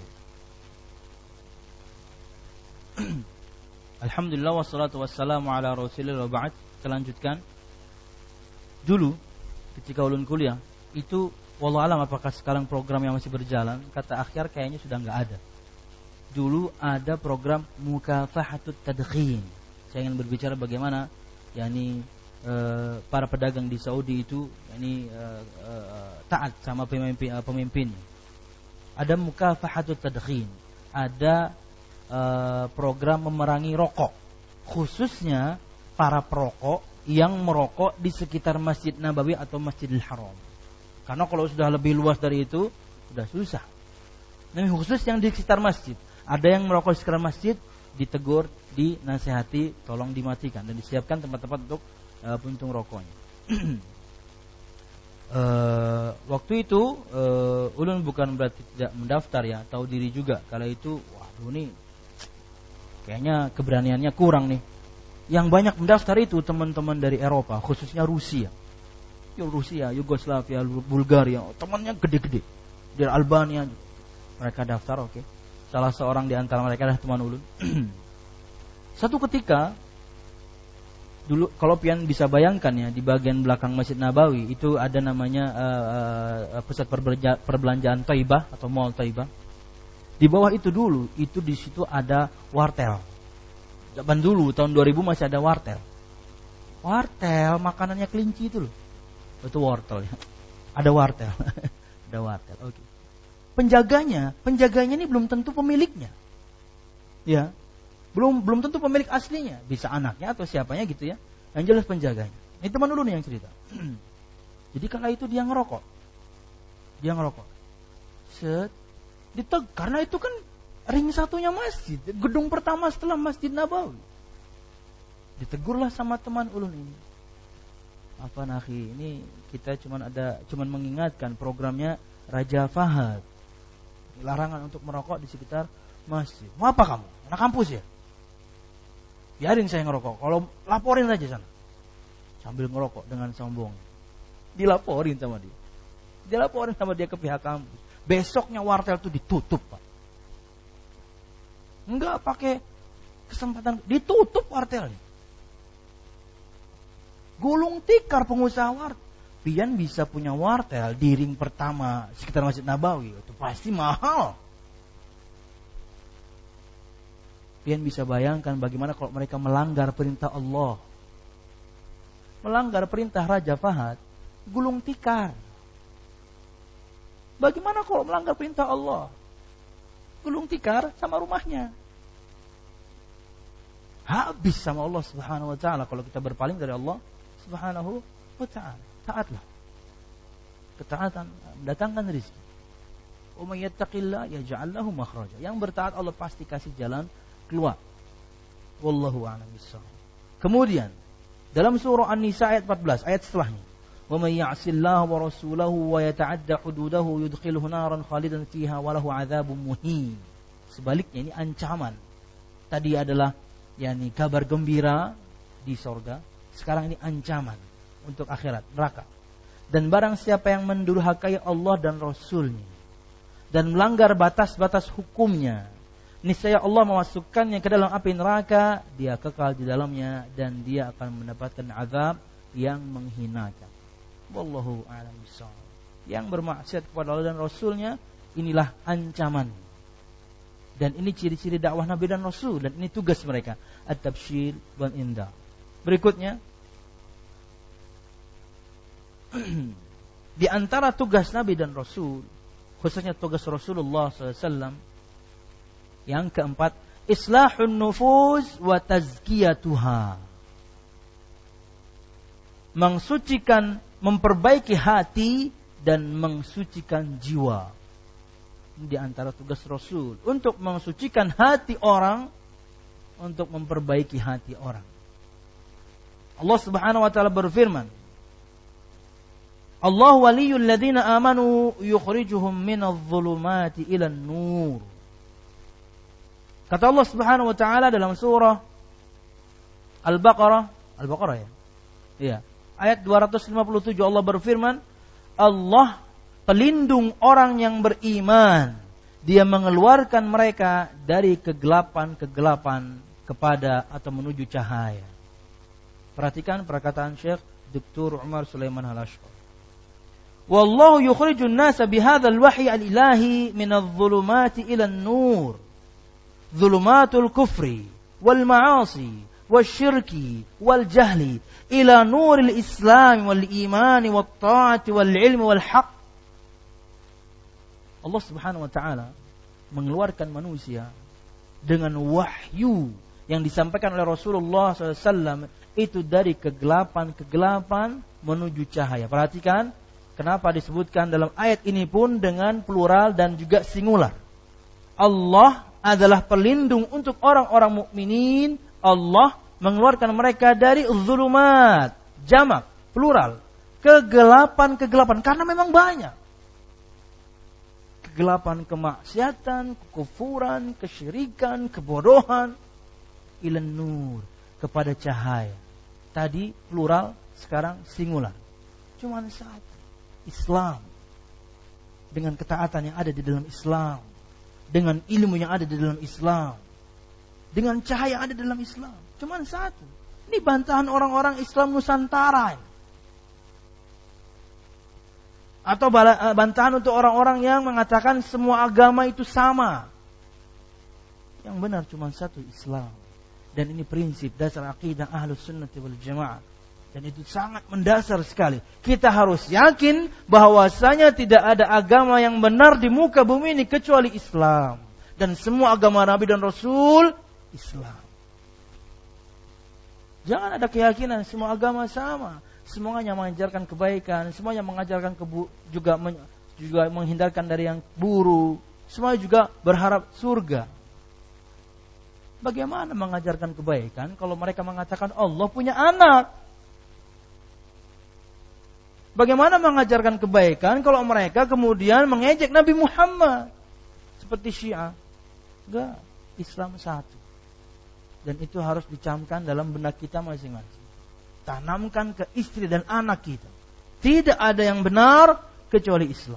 Alhamdulillah wassalatu wassalamu ala rasulillah wa ba'd. Kita lanjutkan. Dulu ketika ulun kuliah, itu wallahu alam apakah sekarang program yang masih berjalan, kata akhir kayaknya sudah enggak ada. Dulu ada program mukafahatut tadkhin. Saya ingin berbicara bagaimana yakni Uh, para pedagang di Saudi itu yakni uh, uh, taat sama pemimpin uh, pemimpinnya. Ada mukafahatut tadkhin, ada uh, program memerangi rokok, khususnya para perokok yang merokok di sekitar Masjid Nabawi atau Masjidil Haram. Karena kalau sudah lebih luas dari itu sudah susah. Nah, khusus yang di sekitar masjid, ada yang merokok di sekitar masjid, ditegur, dinasihati, tolong dimatikan dan disiapkan tempat-tempat untuk Uh, puntung rokoknya. uh, waktu itu uh, ulun bukan berarti tidak mendaftar ya, tahu diri juga. Kala itu, waduh nih, kayaknya keberaniannya kurang nih. Yang banyak mendaftar itu teman-teman dari Eropa, khususnya Rusia. Ya, Rusia, Yugoslavia, Bulgaria, temannya gede-gede. Dari Albania, mereka daftar, oke. Okay. Salah seorang di antara mereka adalah teman ulun. Satu ketika, dulu kalau pian bisa bayangkan ya, di bagian belakang Masjid Nabawi itu ada namanya uh, uh, pusat perbelanja, perbelanjaan Thaibah atau Mall Thaibah. Di bawah itu dulu itu di situ ada wartel. Zaman dulu tahun dua ribu masih ada wartel. Wartel makanannya kelinci itu loh. Itu wortel ya. Ada wartel. Ada wartel. Oke. Okay. Penjaganya, penjaganya ini belum tentu pemiliknya. Ya. Belum belum tentu pemilik aslinya, bisa anaknya atau siapanya gitu ya. Yang jelas penjaganya. Ini teman dulu nih yang cerita. Jadi kala itu dia ngerokok. Dia ngerokok. Set. Diteg, karena itu kan ring satunya masjid, gedung pertama setelah Masjid Nabawi. Ditegurlah sama teman ulun ini. Apa nakhi, ini kita cuman ada cuman mengingatkan programnya Raja Fahad. Larangan untuk merokok di sekitar masjid. Mau apa kamu? Anak kampus ya? Biarin saya ngerokok. Kalau laporin aja sana. Sambil ngerokok dengan sombong. Dilaporin sama dia. Dilaporin sama dia ke pihak kampus. Besoknya wartel itu ditutup, Pak. Enggak pakai kesempatan, ditutup wartelnya. Gulung tikar pengusaha wartel. Pian bisa punya wartel di ring pertama sekitar Masjid Nabawi, itu pasti mahal. Pian bisa bayangkan bagaimana kalau mereka melanggar perintah Allah. Melanggar perintah Raja Fahad, gulung tikar. Bagaimana kalau melanggar perintah Allah? Gulung tikar sama rumahnya. Habis sama Allah Subhanahu wa ta'ala kalau kita berpaling dari Allah Subhanahu wa ta'ala. Taatlah. Ketaatan mendatangkan rezeki. Wa may yattaqillah yaj'al lahu makhraja. Yang bertaat Allah pasti kasih jalan keluar. Wallahu a'lam bissawab. Kemudian dalam surah An-Nisa ayat empat belas, ayat setelahnya, wa may ya'sillaha wa rasulahu wa yata'adda hududahu yudkhilhu naran khalidan fiha wa lahu 'adzabun muhin. Sebaliknya ini ancaman. Tadi adalah yakni kabar gembira di surga, sekarang ini ancaman untuk akhirat, neraka. Dan barang siapa yang mendurhakai Allah dan Rasulnya dan melanggar batas-batas hukumnya, niscaya Allah memasukkannya ke dalam api neraka, dia kekal di dalamnya dan dia akan mendapatkan azab yang menghinakan. Wallahu a'lam bishawab. Yang bermaksiat kepada Allah dan Rasulnya, inilah ancaman. Dan ini ciri-ciri dakwah Nabi dan Rasul, dan ini tugas mereka, at-tabsyir wal indah. Berikutnya, di antara tugas Nabi dan Rasul, khususnya tugas Rasulullah sallallahu alaihi wasallam, yang keempat, islahun nufuz wa tazkiyatuha. Mensucikan, memperbaiki hati dan mensucikan jiwa. Ini di antara tugas Rasul, untuk mensucikan hati orang, untuk memperbaiki hati orang. Allah Subhanahu wa taala berfirman, Allah waliyul ladzina amanu yukhrijuhum minadh dhulumati ilan nur. Kata Allah Subhanahu wa taala dalam surah Al-Baqarah, Al-Baqarah ya. Iya. Ayat dua ratus lima puluh tujuh Allah berfirman, Allah pelindung orang yang beriman. Dia mengeluarkan mereka dari kegelapan-kegelapan kepada atau menuju cahaya. Perhatikan perkataan Syekh Doktor Umar Sulaiman Al-Ashqar. Wallahu yukhrijun nasa bihadzal wahyi al-ilahi minadh dhulumati ila an-nur. Dhulumatul kufri wal ma'asi wasyirki wal jahli ila nuril islam wal imani wat ta'ati wal ilmi wal haqq. Allah Subhanahu wa taala mengeluarkan manusia dengan wahyu yang disampaikan oleh Rasulullah shallallahu alaihi wasallam itu dari kegelapan-kegelapan menuju cahaya. Perhatikan kenapa disebutkan dalam ayat ini pun dengan plural dan juga singular. Allah adalah pelindung untuk orang-orang mukminin. Allah mengeluarkan mereka dari zulumat, jamak, plural, kegelapan-kegelapan, karena memang banyak. Kegelapan kemaksiatan, kekufuran, kesyirikan, kebodohan, ilan nur, kepada cahaya. Tadi plural, sekarang singular. Cuman satu, Islam. Dengan ketaatan yang ada di dalam Islam, dengan ilmu yang ada di dalam Islam, dengan cahaya yang ada di dalam Islam. Cuman satu. Ini bantahan orang-orang Islam Nusantara. Atau bantahan untuk orang-orang yang mengatakan semua agama itu sama. Yang benar cuma satu, Islam. Dan ini prinsip dasar akidah Ahlus Sunnah wal Jamaah. Dan itu sangat mendasar sekali. Kita harus yakin bahwasanya tidak ada agama yang benar di muka bumi ini kecuali Islam. Dan semua agama Nabi dan Rasul Islam. Jangan ada keyakinan semua agama sama, semuanya mengajarkan kebaikan, semuanya mengajarkan kebu- juga men- juga menghindarkan dari yang buruk, semuanya juga berharap surga. Bagaimana mengajarkan kebaikan kalau mereka mengatakan Allah punya anak? Bagaimana mengajarkan kebaikan kalau mereka kemudian mengejek Nabi Muhammad seperti Syiah? Enggak, Islam satu. Dan itu harus dicamkan dalam benak kita masing-masing. Tanamkan ke istri dan anak kita. Tidak ada yang benar kecuali Islam.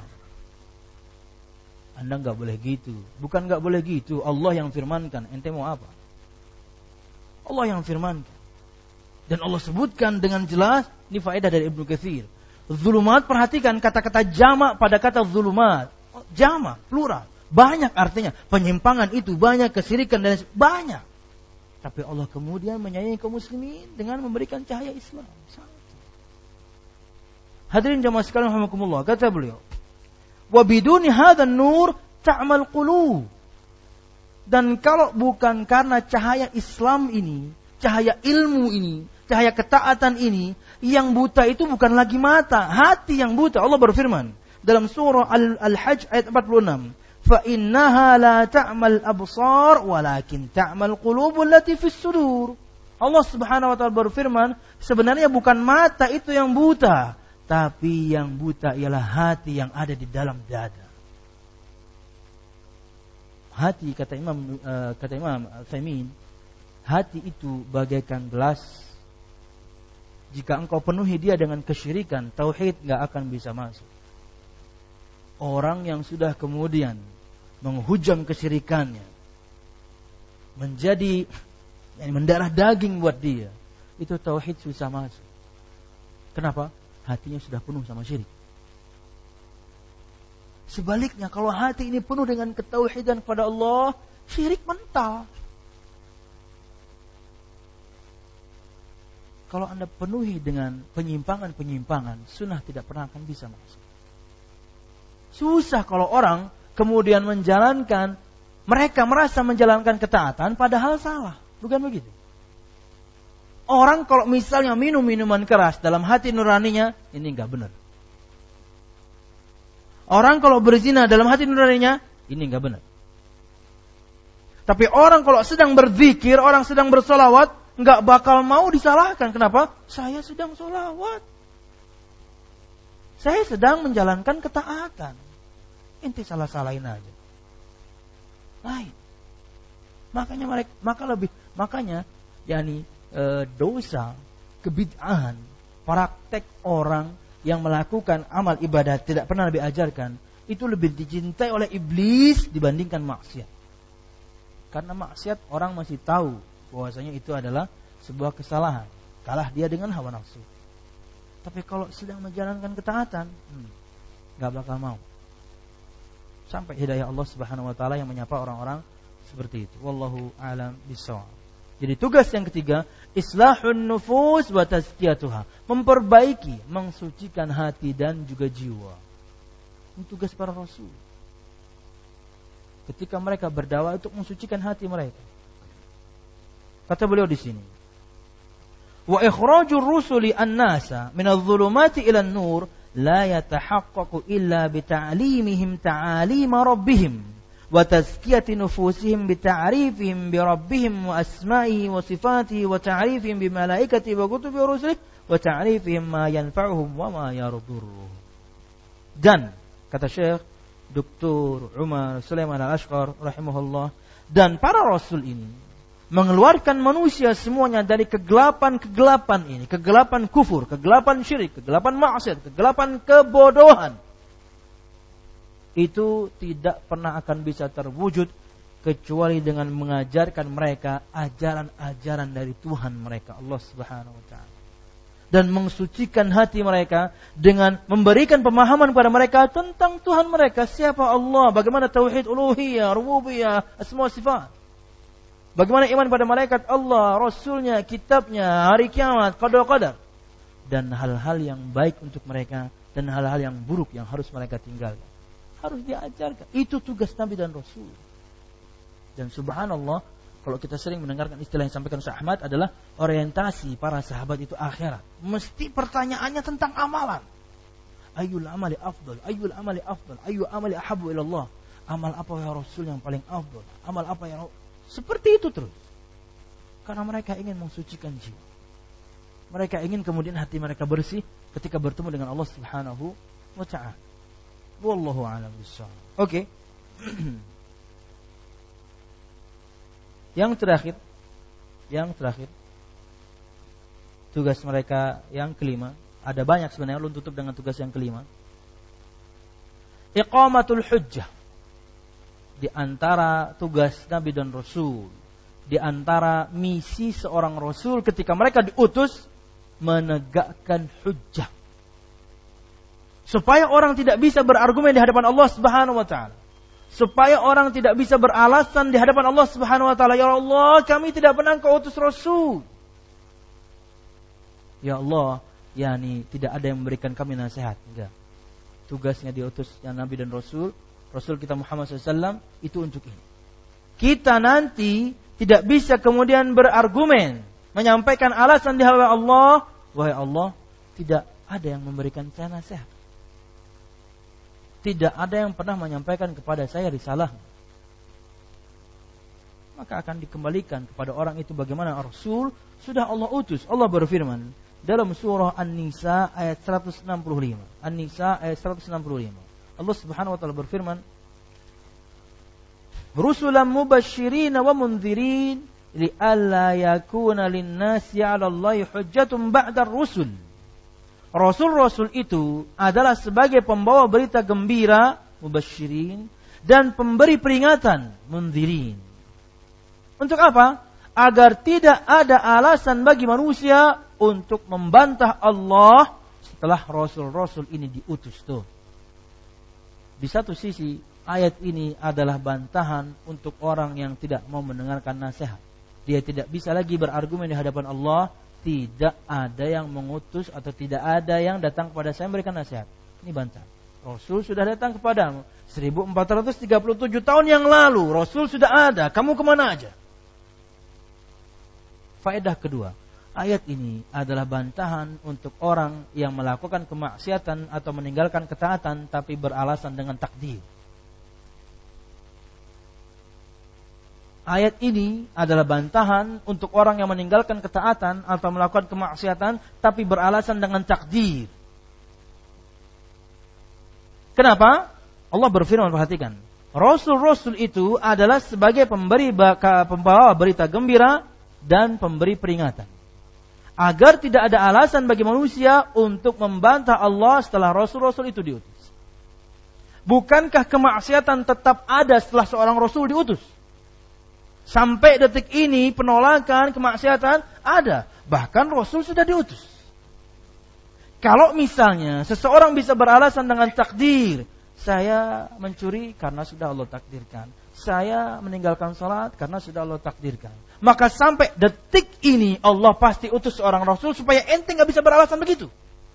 Anda enggak boleh gitu. Bukan enggak boleh gitu, Allah yang firmankan. Ente mau apa? Allah yang firmankan. Dan Allah sebutkan dengan jelas, ini faedah dari Ibnu Katsir. Zulumat, perhatikan kata-kata jamak pada kata zulumat. Jamak, plural. Banyak artinya. Penyimpangan itu banyak, kesyirikan dan banyak. Tapi Allah kemudian menyayangi kaum muslimin dengan memberikan cahaya Islam. Hadirin jamaah sekalian rahimakumullah, kata beliau, "Wa biduni hadzal nur ta'mal qulub." Dan kalau bukan karena cahaya Islam ini, cahaya ilmu ini, cahaya ketaatan ini, yang buta itu bukan lagi mata, hati yang buta. Allah berfirman dalam surah Al-Hajj ayat empat puluh enam, fa innaha la ta'mal absar walakin ta'mal qulubul lati fis sudur. Allah Subhanahu wa taala berfirman, sebenarnya bukan mata itu yang buta, tapi yang buta ialah hati yang ada di dalam dada. Hati, kata Imam uh, kata Imam Al-Utsaimin, hati itu bagaikan gelas. Jika engkau penuhi dia dengan kesyirikan, tauhid enggak akan bisa masuk. Orang yang sudah kemudian menghujam kesyirikannya, menjadi yani mendarah daging buat dia, itu tauhid susah masuk. Kenapa? Hatinya sudah penuh sama syirik. Sebaliknya, kalau hati ini penuh dengan ketauhidan kepada Allah, syirik mental. Kalau Anda penuhi dengan penyimpangan-penyimpangan, sunnah tidak pernah akan bisa masuk. Susah kalau orang kemudian menjalankan, mereka merasa menjalankan ketaatan padahal salah. Bukan begitu? Orang kalau misalnya minum minuman keras dalam hati nuraninya, ini enggak benar. Orang kalau berzina dalam hati nuraninya, ini enggak benar. Tapi orang kalau sedang berzikir, orang sedang bersolawat, enggak bakal mau disalahkan. Kenapa? Saya sedang solawat. Saya sedang menjalankan ketaatan. Inti salah-salahin aja. Lain. Makanya mereka, maka lebih, makanya, yakni e, dosa, kebid'ahan, praktek orang yang melakukan amal ibadah tidak pernah Nabi ajarkan, itu lebih dicintai oleh iblis dibandingkan maksiat. Karena maksiat orang masih tahu bahwasanya itu adalah sebuah kesalahan, kalah dia dengan hawa nafsu. Tapi kalau sedang menjalankan ketaatan, hmm, gak bakal mau. Sampai hidayah Allah Subhanahu wa taala yang menyapa orang-orang seperti itu. Wallahu a'lam bishawab. Jadi tugas yang ketiga, islahun nufus wa tazkiyatuha, memperbaiki, mensucikan hati dan juga jiwa. Ini tugas para rasul. Ketika mereka berdakwah untuk mensucikan hati mereka. Kata beliau di sini, wa ikhrajur rusuli an-nasa min adh-dhulumati ila an-nur la yatahaqqaqu illa bi ta'limihim ta'alim rabbihim wa tazkiyati nufusihim bi ta'rifihim bi rabbihim wa asma'ihi wa sifatihi wa ta'rifihim bi malaikatihi wa kutubihi wa rusulihi wa ta'rifihim ma yanfa'uhum wa ma yadurruhum. Dan kata Syekh Doktor Umar Sulaiman Al-Ashqar rahimahullah, dan para rasul ini mengeluarkan manusia semuanya dari kegelapan-kegelapan ini, kegelapan kufur, kegelapan syirik, kegelapan maksiat, kegelapan kebodohan. Itu tidak pernah akan bisa terwujud kecuali dengan mengajarkan mereka ajaran-ajaran dari Tuhan mereka, Allah Subhanahu wa taala. Dan mensucikan hati mereka dengan memberikan pemahaman kepada mereka tentang Tuhan mereka, siapa Allah, bagaimana tauhid uluhiyah, rububiyah, asma wa sifat. Bagaimana iman pada malaikat Allah, Rasulnya, kitabnya, hari kiamat, qada qadar. Dan hal-hal yang baik untuk mereka dan hal-hal yang buruk yang harus mereka tinggalkan. Harus diajarkan. Itu tugas Nabi dan Rasul. Dan subhanallah, kalau kita sering mendengarkan istilah yang disampaikan Syekh Ahmad adalah orientasi para sahabat itu akhirat. Mesti pertanyaannya tentang amalan. Ayyul amali afdal, ayyul amali afdal, ayyul amali ahabbu ila Allah. Amal apa ya Rasul yang paling afdal? Amal apa yang seperti itu terus. Karena mereka ingin mensucikan jiwa. Mereka ingin kemudian hati mereka bersih ketika bertemu dengan Allah Subhanahu wa ta'ala. Wallahu a'lam bishawab. Oke. Yang terakhir, yang terakhir, tugas mereka yang kelima. Ada banyak sebenarnya, ulun tutup dengan tugas yang kelima. Iqamatul hujjah. Di antara tugas Nabi dan Rasul, di antara misi seorang Rasul ketika mereka diutus, menegakkan hujjah. Supaya orang tidak bisa berargumen di hadapan Allah Subhanahu wa ta'ala. Supaya orang tidak bisa beralasan di hadapan Allah Subhanahu wa ta'ala, ya Allah, kami tidak pernah Engkau utus Rasul. Ya Allah, yakni tidak ada yang memberikan kami nasihat. Enggak. Tugasnya diutus yang Nabi dan Rasul, Rasul kita Muhammad shallallahu alaihi wasallam itu untuk ini. Kita nanti tidak bisa kemudian berargumen, menyampaikan alasan di hadapan Allah, wahai Allah, tidak ada yang memberikan saya nasihat. Tidak ada yang pernah menyampaikan kepada saya risalah. Maka akan dikembalikan kepada orang itu bagaimana Rasul sudah Allah utus. Allah berfirman dalam surah An-Nisa ayat seratus enam puluh lima. An-Nisa ayat seratus enam puluh lima. Allah Subhanahu wa taala berfirman, "Rusulan mubasysyirin wa mundzirin li'alla yakuna lin-nasi 'ala Allahi hujjatun ba'da ar-rusul." Rasul-rasul itu adalah sebagai pembawa berita gembira, mubasysyirin, dan pemberi peringatan, mundzirin. Untuk apa? Agar tidak ada alasan bagi manusia untuk membantah Allah setelah rasul-rasul ini diutus tuh. Di satu sisi, ayat ini adalah bantahan untuk orang yang tidak mau mendengarkan nasihat. Dia tidak bisa lagi berargumen di hadapan Allah, tidak ada yang mengutus atau tidak ada yang datang kepada saya memberikan nasihat. Ini bantahan. Rasul sudah datang kepadamu seribu empat ratus tiga puluh tujuh tahun yang lalu. Rasul sudah ada, kamu kemana aja? Faedah kedua, Ayat ini adalah bantahan untuk orang yang melakukan kemaksiatan atau meninggalkan ketaatan tapi beralasan dengan takdir. Ayat ini adalah bantahan untuk orang yang meninggalkan ketaatan atau melakukan kemaksiatan tapi beralasan dengan takdir. Kenapa? Allah berfirman, perhatikan. Rasul-rasul itu adalah sebagai pemberi baka, pembawa berita gembira dan pemberi peringatan. Agar tidak ada alasan bagi manusia untuk membantah Allah setelah rasul-rasul itu diutus. Bukankah kemaksiatan tetap ada setelah seorang rasul diutus? Sampai detik ini penolakan kemaksiatan ada. Bahkan rasul sudah diutus. Kalau misalnya seseorang bisa beralasan dengan takdir, saya mencuri karena sudah Allah takdirkan, saya meninggalkan salat karena sudah Allah takdirkan, maka sampai detik ini Allah pasti utus seorang rasul supaya ente gak bisa beralasan begitu.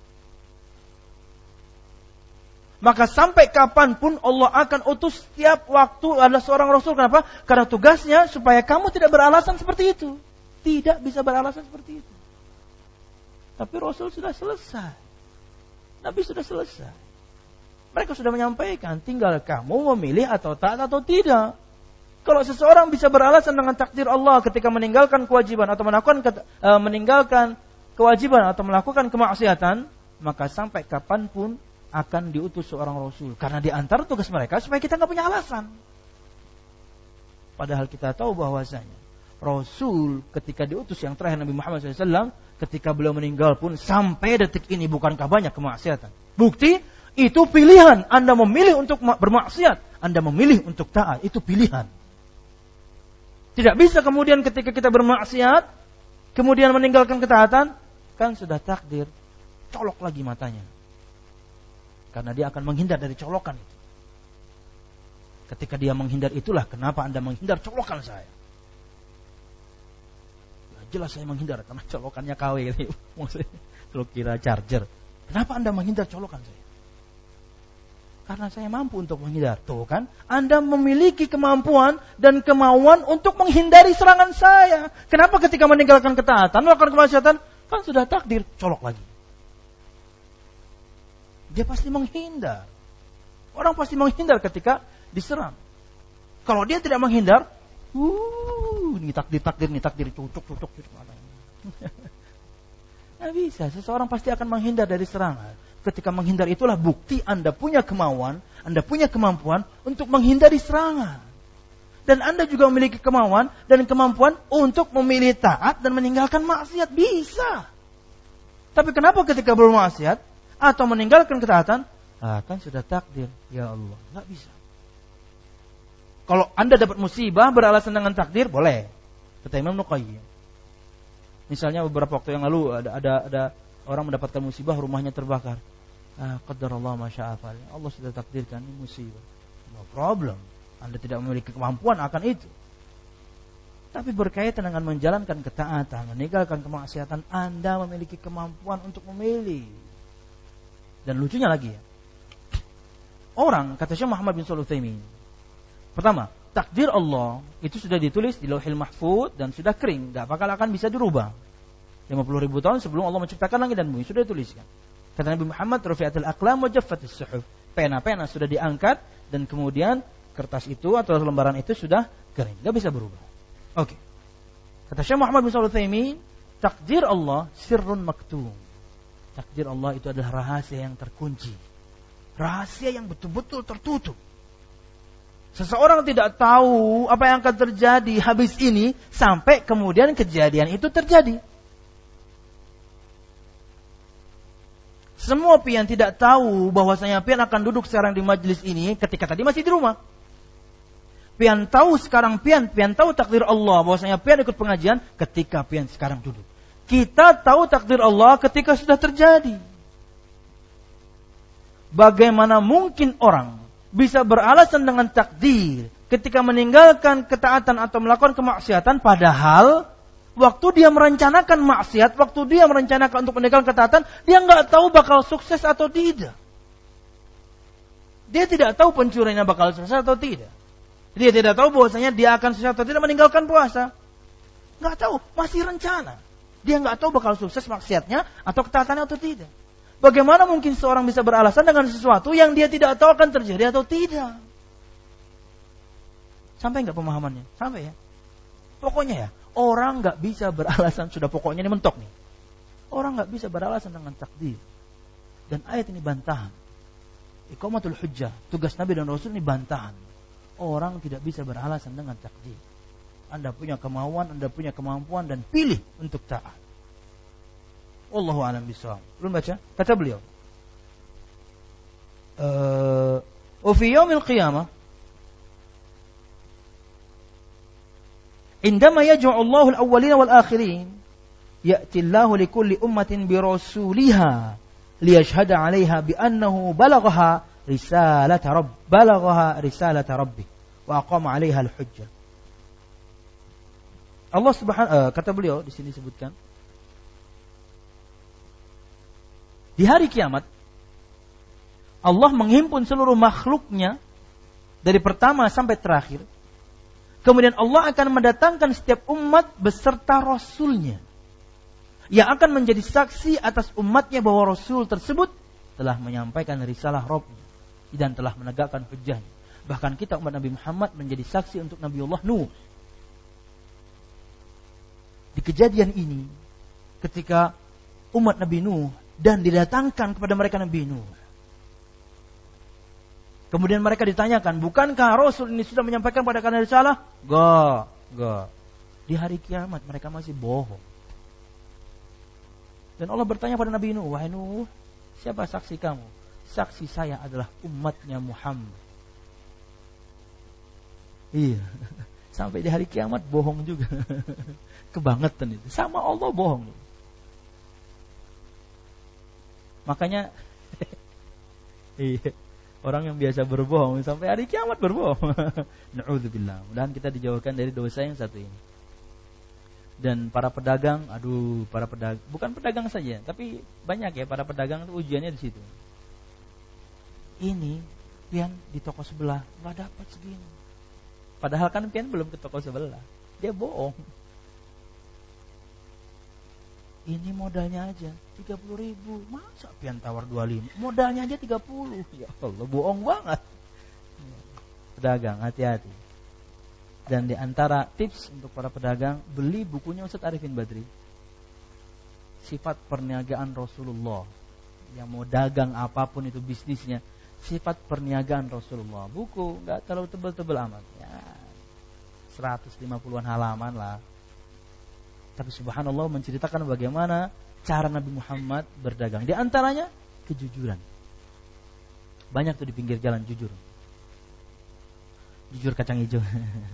Maka sampai kapanpun Allah akan utus setiap waktu ada seorang rasul. Kenapa? Karena tugasnya supaya kamu tidak beralasan seperti itu. Tidak bisa beralasan seperti itu. Tapi rasul sudah selesai. Nabi sudah selesai. Mereka sudah menyampaikan, tinggal kamu memilih atau taat atau tidak. Kalau seseorang bisa beralasan dengan takdir Allah ketika meninggalkan kewajiban atau melakukan uh, meninggalkan kewajiban atau melakukan kemaksiatan, maka sampai kapanpun akan diutus seorang rasul. Karena di antara tugas mereka supaya kita nggak punya alasan. Padahal kita tahu bahwasanya rasul ketika diutus yang terakhir Nabi Muhammad shallallahu alaihi wasallam, ketika beliau meninggal pun sampai detik ini bukankah banyak kemaksiatan. Bukti itu pilihan. Anda memilih untuk bermaksiat, Anda memilih untuk taat, itu pilihan. Tidak bisa kemudian ketika kita bermaksiat kemudian meninggalkan ketaatan, kan sudah takdir, colok lagi matanya. Karena dia akan menghindar dari colokan itu. Ketika dia menghindar itulah kenapa Anda menghindar colokan saya. Ya, jelas saya menghindar karena colokannya K W gitu. Maksudnya kalau kira charger. Kenapa Anda menghindar colokan saya? Karena saya mampu untuk menghindar. Tuh kan, Anda memiliki kemampuan dan kemauan untuk menghindari serangan saya. Kenapa ketika meninggalkan ketaatan, melakukan kemaksiatan, kan sudah takdir, colok lagi. Dia pasti menghindar. Orang pasti menghindar ketika diserang. Kalau dia tidak menghindar, uh, ini takdir-takdir, ini takdir, cucuk, cucuk, cucuk. Nggak bisa, seseorang pasti akan menghindar dari serangan. Ketika menghindar itulah bukti Anda punya kemauan, Anda punya kemampuan untuk menghindari serangan. Dan Anda juga memiliki kemauan dan kemampuan untuk memilih taat dan meninggalkan maksiat. Bisa. Tapi kenapa ketika bermaksiat atau meninggalkan ketaatan, ah, kan sudah takdir. Ya Allah, nggak bisa. Kalau Anda dapat musibah beralasan dengan takdir, boleh. Kata Imam Nuqayyim. Misalnya beberapa waktu yang lalu ada ada, ada orang mendapatkan musibah, rumahnya terbakar. Ah, qadarullah ma syaa fa'al. Allah sudah takdirkan ini musibah. No problem. Anda tidak memiliki kemampuan akan itu. Tapi berkaitan dengan menjalankan ketaatan, meninggalkan kemaksiatan, Anda memiliki kemampuan untuk memilih. Dan lucunya lagi ya. Orang, kata Syekh Muhammad bin Shalih Al-Utsaimin, pertama, takdir Allah itu sudah ditulis di Lauhil Mahfuz dan sudah kering, enggak bakal akan bisa dirubah. lima puluh ribu tahun sebelum Allah menciptakan langit dan bumi sudah dituliskan. Kata Nabi Muhammad, rufi'atil aqlam wa jaffatis suhuf. Pena-pena sudah diangkat dan kemudian kertas itu atau lembaran itu sudah kering, enggak bisa berubah. Oke. Okay. Kata Syekh Muhammad bin Shalih Al-Utsaimin, takdir Allah sirrun maktum. Takdir Allah itu adalah rahasia yang terkunci. Rahasia yang betul-betul tertutup. Seseorang tidak tahu apa yang akan terjadi habis ini sampai kemudian kejadian itu terjadi. Semua pian tidak tahu bahwasanya pian akan duduk sekarang di majelis ini ketika tadi masih di rumah. Pian tahu sekarang pian, pian tahu takdir Allah bahwasanya pian ikut pengajian ketika pian sekarang duduk. Kita tahu takdir Allah ketika sudah terjadi. Bagaimana mungkin orang bisa beralasan dengan takdir ketika meninggalkan ketaatan atau melakukan kemaksiatan, padahal waktu dia merencanakan maksiat, waktu dia merencanakan untuk meninggalkan ketaatan, dia nggak tahu bakal sukses atau tidak. Dia tidak tahu pencuriannya bakal sukses atau tidak. Dia tidak tahu bahwasanya dia akan sukses atau tidak meninggalkan puasa. Nggak tahu, masih rencana. Dia nggak tahu bakal sukses maksiatnya atau ketaatannya atau tidak. Bagaimana mungkin seorang bisa beralasan dengan sesuatu yang dia tidak tahu akan terjadi atau tidak? Sampai nggak pemahamannya? Sampai ya. Pokoknya ya, orang nggak bisa beralasan, sudah pokoknya ini mentok nih. Orang nggak bisa beralasan dengan takdir. Dan ayat ini bantahan. Iqamatul hujjah, tugas Nabi dan Rasul ini bantahan. Orang tidak bisa beralasan dengan takdir. Anda punya kemauan, Anda punya kemampuan dan pilih untuk taat. Wallahu a'lam bishawab. Belum baca? Kata beliau. Uh, wa fi yaumil qiyamah indama yaj'u Allahu al-awwalina wal akhirin ya'ti Allahu likulli ummatin bi rasuliha liyashhada 'alayha bi annahu balaghaha risalata rabb balaghaha risalata rabbih wa aqama 'alayha al-hujjah. Allah Subhanahu uh, kata beliau di sini disebutkan di hari kiamat Allah menghimpun seluruh makhluknya dari pertama sampai terakhir. Kemudian Allah akan mendatangkan setiap umat beserta Rasulnya yang akan menjadi saksi atas umatnya bahwa Rasul tersebut telah menyampaikan risalah Rabbnya dan telah menegakkan hujjahnya. Bahkan kita umat Nabi Muhammad menjadi saksi untuk Nabiullah Nuh. Di kejadian ini ketika umat Nabi Nuh dan didatangkan kepada mereka Nabi Nuh. Kemudian mereka ditanyakan, bukankah Rasul ini sudah menyampaikan pada kalian risalah? Gak, gak. Di hari kiamat mereka masih bohong. Dan Allah bertanya pada Nabi Nuh, wahai Nuh, siapa saksi kamu? Saksi saya adalah umatnya Muhammad. Iya. Sampai di hari kiamat bohong juga. Kebangetan itu. Sama Allah bohong. Makanya iya, orang yang biasa berbohong sampai hari kiamat berbohong. Na'udzubillah. Mudah-mudahan kita dijauhkan dari dosa yang satu ini. Dan para pedagang, aduh, para pedagang, bukan pedagang saja, tapi banyak ya para pedagang itu ujiannya di situ. Ini pian di toko sebelah enggak dapat segini. Padahal kan pian belum ke toko sebelah. Dia bohong. Ini modalnya aja tiga puluh ribu. Masa pian tawar dua puluh lima? Modalnya aja tiga puluh. Ya Allah, bohong banget. Pedagang, hati-hati. Dan di antara tips untuk para pedagang, beli bukunya Ustaz Arifin Badri. Sifat perniagaan Rasulullah. Yang mau dagang apapun itu bisnisnya, sifat perniagaan Rasulullah. Buku enggak terlalu tebal-tebal amat. Ya, seratus lima puluhan halaman lah. Tapi subhanallah menceritakan bagaimana cara Nabi Muhammad berdagang. Di antaranya kejujuran. Banyak tuh di pinggir jalan jujur. Jujur kacang hijau.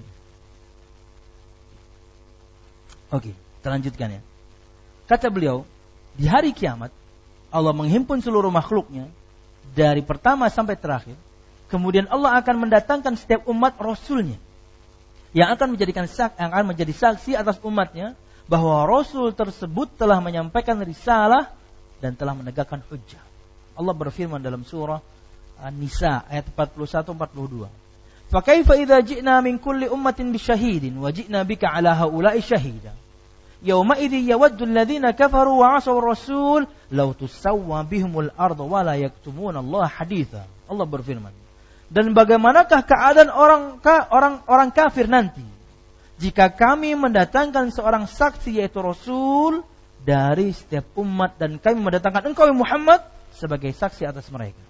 Oke, kita lanjutkan ya. Kata beliau, di hari kiamat Allah menghimpun seluruh makhluknya dari pertama sampai terakhir. Kemudian Allah akan mendatangkan setiap umat Rasulnya yang akan menjadikan yang akan menjadi saksi atas umatnya bahwa Rasul tersebut telah menyampaikan risalah dan telah menegakkan hujjah. Allah berfirman dalam surah An-Nisa ayat empat puluh satu empat puluh dua. Fa kaifa idza ji'na min kulli ummatin bisyahidin wa ji'na bika 'ala haula'i syahida. Yauma idzi yawaddu alladhina kafaru wa 'asaw ar-rasul law tusawwa bihimul ardu wa la yaktumuna Allah haditha. Allah berfirman. Dan bagaimanakah keadaan orang orang orang kafir nanti jika kami mendatangkan seorang saksi yaitu Rasul dari setiap umat dan kami mendatangkan engkau Muhammad sebagai saksi atas mereka.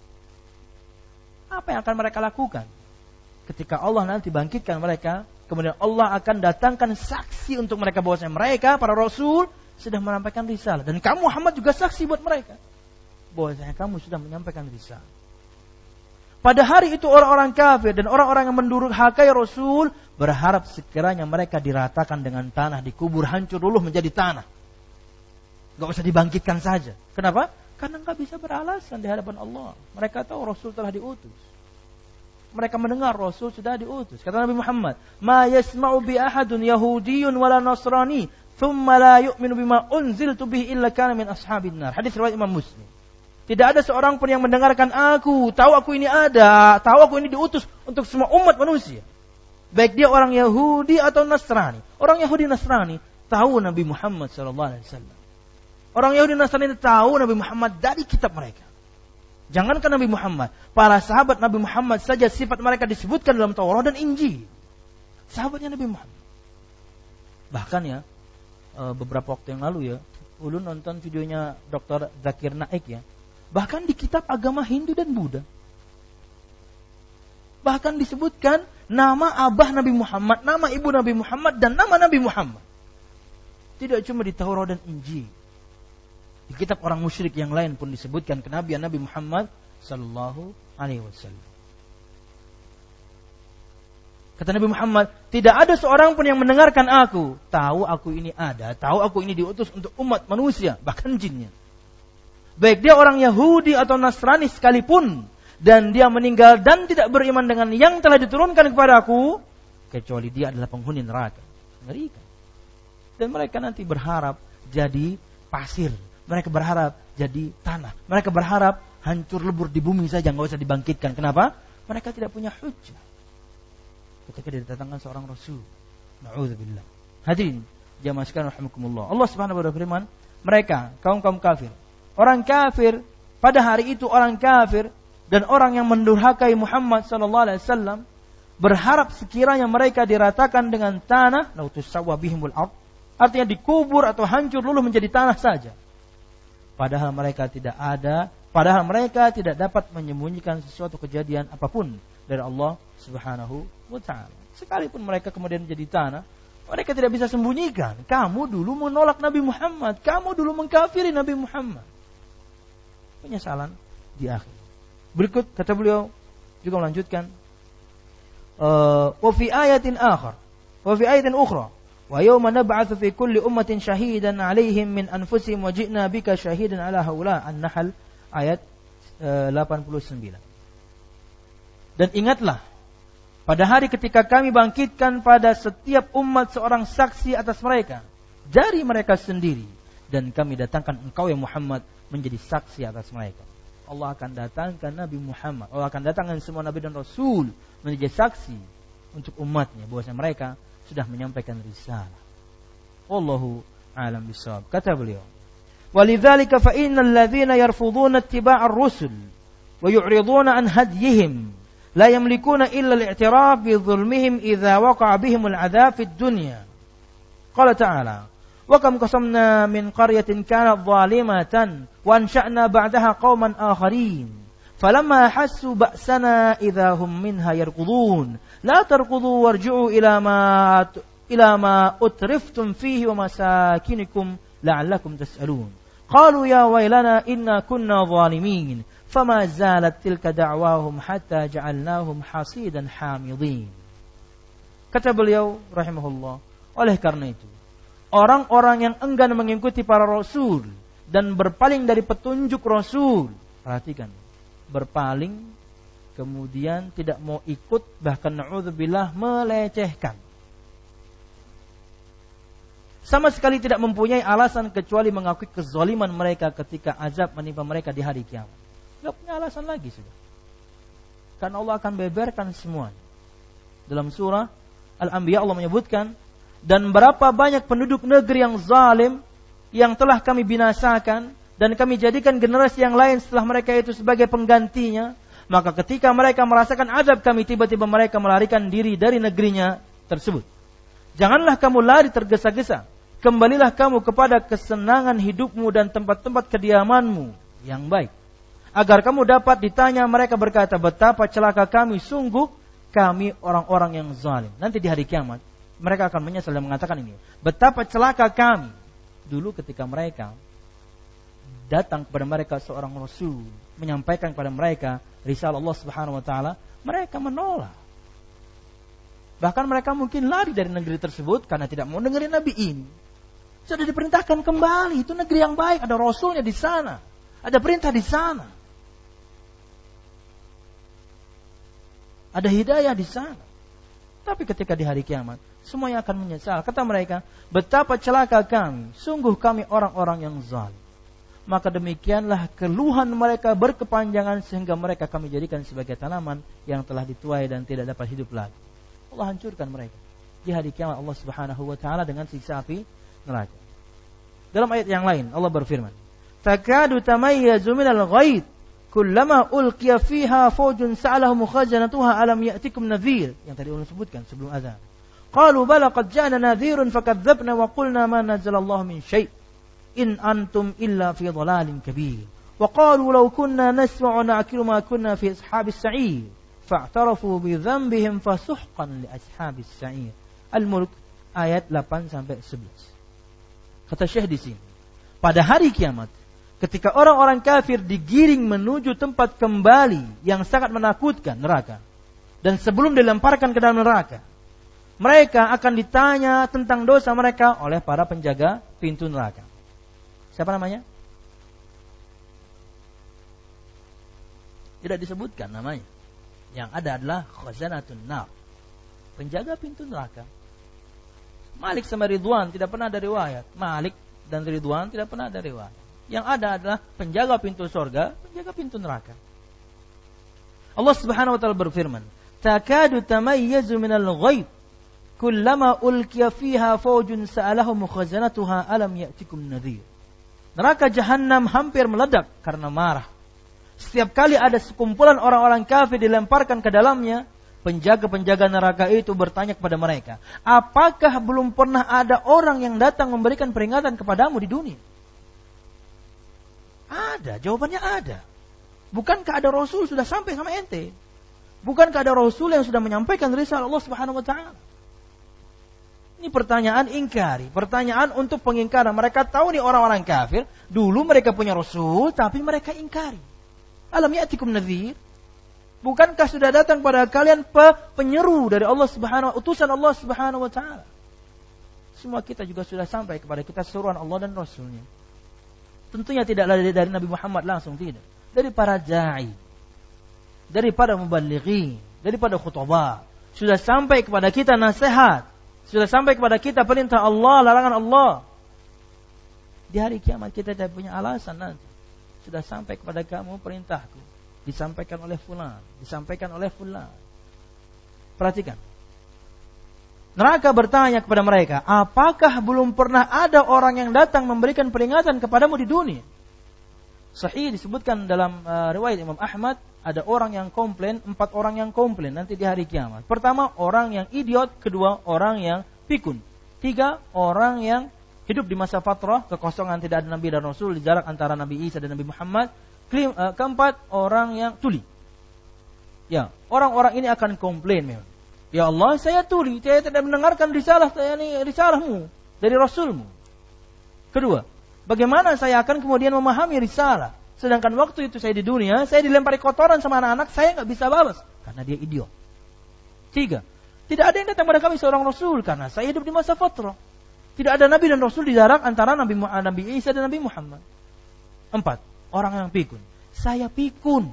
Apa yang akan mereka lakukan? Ketika Allah nanti bangkitkan mereka, kemudian Allah akan datangkan saksi untuk mereka bahwasanya mereka para Rasul sudah menyampaikan risalah dan kamu Muhammad juga saksi buat mereka bahwasanya kamu sudah menyampaikan risalah. Pada hari itu orang-orang kafir dan orang-orang yang mendurhakai Rasul berharap sekiranya mereka diratakan dengan tanah, dikubur hancur dulu menjadi tanah. Gak usah dibangkitkan saja. Kenapa? Karena gak bisa beralasan di hadapan Allah. Mereka tahu Rasul telah diutus. Mereka mendengar Rasul sudah diutus. Kata Nabi Muhammad, "Ma yasma'u bi ahadun yahudiyyun wala nasrani, thumma la yu'minu bima unziltu bihi illa kana min ashabin nar." Hadis riwayat Imam Muslim. Tidak ada seorang pun yang mendengarkan aku, tahu aku ini ada, tahu aku ini diutus untuk semua umat manusia. Baik dia orang Yahudi atau Nasrani. Orang Yahudi Nasrani tahu Nabi Muhammad sallallahu alaihi wasallam. Orang Yahudi Nasrani tahu Nabi Muhammad dari kitab mereka. Jangankan Nabi Muhammad, para sahabat Nabi Muhammad saja sifat mereka disebutkan dalam Taurat dan Injil. Sahabatnya Nabi Muhammad. Bahkan ya, beberapa waktu yang lalu ya, ulun nonton videonya dokter Zakir Naik ya. Bahkan di kitab agama Hindu dan Buddha, bahkan disebutkan nama abah Nabi Muhammad, nama ibu Nabi Muhammad, dan nama Nabi Muhammad. Tidak cuma di Taurat dan Injil. Di kitab orang musyrik yang lain pun disebutkan kenabian Nabi Muhammad sallallahu alaihi wasallam. Kata Nabi Muhammad, tidak ada seorang pun yang mendengarkan aku, tahu aku ini ada, tahu aku ini diutus untuk umat manusia, bahkan jinnya. Baik dia orang Yahudi atau Nasrani sekalipun, dan dia meninggal dan tidak beriman dengan yang telah diturunkan kepada aku, kecuali dia adalah penghuni neraka. Ngerikan. Dan mereka nanti berharap jadi pasir. Mereka berharap jadi tanah. Mereka berharap hancur lebur di bumi saja, nggak usah dibangkitkan. Kenapa? Mereka tidak punya hujjah ketika didatangkan seorang Rasul. Na'udzubillah. Hadirin jamaah sekalian rahimakumullah. Allah Subhanahu wa taala berfirman, mereka kaum-kaum kafir, orang kafir pada hari itu, orang kafir dan orang yang mendurhakai Muhammad sallallahu alaihi wasallam berharap sekiranya mereka diratakan dengan tanah, lautus sawwa bihimul ard, artinya dikubur atau hancur luluh menjadi tanah saja. Padahal mereka tidak ada, padahal mereka tidak dapat menyembunyikan sesuatu kejadian apapun dari Allah Subhanahu wa taala. Sekalipun mereka kemudian menjadi tanah, mereka tidak bisa sembunyikan. Kamu dulu menolak Nabi Muhammad, kamu dulu mengkafiri Nabi Muhammad. Penyesalan di akhir. Berikut kata beliau juga melanjutkan, wa fi ayatin akhar, wa fi ayatin ukhra, wa yawma nab'atsu fi kulli ummatin syahidan 'alaihim min anfusihim wa ji'na bika syahidan 'ala haula. An-Nahl ayat delapan puluh sembilan. Dan ingatlah pada hari ketika kami bangkitkan pada setiap umat seorang saksi atas mereka dari mereka sendiri, dan kami datangkan engkau ya Muhammad menjadi saksi atas mereka. Allah akan datangkan Nabi Muhammad, Allah akan datangkan semua nabi dan rasul menjadi saksi untuk umatnya bahwasanya mereka sudah menyampaikan risalah. Wallahu a'lam bishawab. Kata beliau, walidzalika fa innal ladzina yarfuduna ittiba'ar rusul wa yu'riduna an hadyihim la yamlikuna illa al-i'tiraf bi dhulmihim idza waqa'a bihim al-'adzab fid dunya. Qala ta'ala, wa kam qasamna min qaryatin kanat zalimatan wa ansha'na ba'daha qauman akharin falamma hassu ba'sana idza hum minha yarqudun la tarqudu warji'u ila ma ila ma utriftum fihi wa masakinikum la'allakum tas'alun qalu ya waylana inna kunna zalimin fama zalat tilka da'wahum hatta ja'alnahum hasidan hamidin. Kata beliau rahimahullah, oleh karena itu orang-orang yang enggan mengikuti para rasul dan berpaling dari petunjuk rasul, perhatikan, berpaling kemudian tidak mau ikut, bahkan na'udzubillah melecehkan, sama sekali tidak mempunyai alasan kecuali mengakui kezaliman mereka ketika azab menimpa mereka di hari kiamat. Tidak punya alasan lagi sudah, karena Allah akan beberkan semuanya. Dalam surah Al-Anbiya Allah menyebutkan, dan berapa banyak penduduk negeri yang zalim yang telah kami binasakan, dan kami jadikan generasi yang lain setelah mereka itu sebagai penggantinya. Maka ketika mereka merasakan azab kami, tiba-tiba mereka melarikan diri dari negerinya tersebut. Janganlah kamu lari tergesa-gesa, kembalilah kamu kepada kesenangan hidupmu dan tempat-tempat kediamanmu yang baik, agar kamu dapat ditanya. Mereka berkata, betapa celaka kami, sungguh kami orang-orang yang zalim. Nanti di hari kiamat mereka akan menyesal dan mengatakan ini, betapa celaka kami. Dulu ketika mereka datang kepada mereka seorang rasul, menyampaikan kepada mereka risalah Allah Subhanahu wa taala, mereka menolak. Bahkan mereka mungkin lari dari negeri tersebut karena tidak mau dengerin nabi ini. Sudah diperintahkan kembali, itu negeri yang baik, ada rasulnya di sana, ada perintah di sana, ada hidayah di sana. Tapi ketika di hari kiamat semuanya akan menyesal. Kata mereka, betapa celaka kami, sungguh kami orang-orang yang zalim. Maka demikianlah keluhan mereka berkepanjangan sehingga mereka kami jadikan sebagai tanaman yang telah dituai dan tidak dapat hidup lagi. Allah hancurkan mereka. Di hari kiamat Allah Subhanahu wa taala dengan siksa api neraka. Dalam ayat yang lain Allah berfirman, "Takadu tamayyazu minal ghaid, kullama ulqiya fiha fawjun sa'alahum khazanatuha alam ya'tikum nadhir." Yang tadi ulun sebutkan sebelum azan. Qalu bala qad ja'ana nadhirun fakadzdzabna wa qulna ma nazzalallahu min syai'. In antum illa fi dhalalin kabir. Wa qalu law kunna nasma'u na'qilu ma kunna fi ashabis sa'ir. Fa'tarafu bi dhanbihim fasuhqan li ashabis sa'ir. Al-Mulk ayat delapan sampai sebelas. Kata Syekh di sini, pada hari kiamat, ketika orang-orang kafir digiring menuju tempat kembali yang sangat menakutkan, neraka, dan sebelum dilemparkan ke dalam neraka, mereka akan ditanya tentang dosa mereka oleh para penjaga pintu neraka. Siapa namanya? Tidak disebutkan namanya. Yang ada adalah khazanatun nar, penjaga pintu neraka. Malik sama Ridwan tidak pernah ada riwayat. Malik dan Ridwan tidak pernah ada riwayat. Yang ada adalah penjaga pintu surga, penjaga pintu neraka. Allah Subhanahu wa taala berfirman, "Takadu tamayyazu minal ghaib, kullama ulqiya fiha fawjun sa'alahum khazanatuha alam ya'tikum nadhir." Neraka jahanam hampir meledak karena marah. Setiap kali ada sekumpulan orang-orang kafir dilemparkan ke dalamnya, penjaga-penjaga neraka itu bertanya kepada mereka, apakah belum pernah ada orang yang datang memberikan peringatan kepadamu di dunia? Ada, jawabannya ada. Bukankah ada Rasul sudah sampai sama ente? Bukankah ada Rasul yang sudah menyampaikan risalah Allah Subhanahu wa taala? Ini pertanyaan ingkari, pertanyaan untuk pengingkaran. Mereka tahu nih orang-orang kafir, dulu mereka punya Rasul, tapi mereka ingkari. Alam ya'tikum nadhir? Bukankah sudah datang pada kalian penyeru dari Allah Subhanahu wa taala, utusan Allah Subhanahu wa taala? Semua kita juga sudah sampai kepada kita seruan Allah dan Rasulnya. Tentunya tidaklah dari, dari Nabi Muhammad langsung, tidak. Dari para da'i, daripada mubalighin, daripada khutbah. Sudah sampai kepada kita nasihat, sudah sampai kepada kita perintah Allah, larangan Allah. Di hari kiamat kita tidak punya alasan nanti. Sudah sampai kepada kamu perintahku, disampaikan oleh fulan, disampaikan oleh fulan. Perhatikan. Neraka bertanya kepada mereka, apakah belum pernah ada orang yang datang memberikan peringatan kepadamu di dunia? Sahih disebutkan dalam uh, riwayat Imam Ahmad, ada orang yang komplain, empat orang yang komplain nanti di hari kiamat. Pertama, orang yang idiot. Kedua, orang yang pikun. Tiga, orang yang hidup di masa fatrah, kekosongan, tidak ada Nabi dan Rasul, di jarak antara Nabi Isa dan Nabi Muhammad. Keempat, orang yang tuli. Ya, orang-orang ini akan komplain memang. Ya Allah, saya tuli, saya tidak mendengarkan risalah saya ini, risalahmu dari Rasulmu. Kedua, bagaimana saya akan kemudian memahami risalah? Sedangkan waktu itu saya di dunia, saya dilempari kotoran sama anak-anak, saya nggak bisa balas karena dia idiot. Tiga, tidak ada yang datang pada kami seorang Rasul karena saya hidup di masa fatrah. Tidak ada Nabi dan Rasul di jarak antara Nabi, Nabi Isa dan Nabi Muhammad. Empat, orang yang pikun. Saya pikun.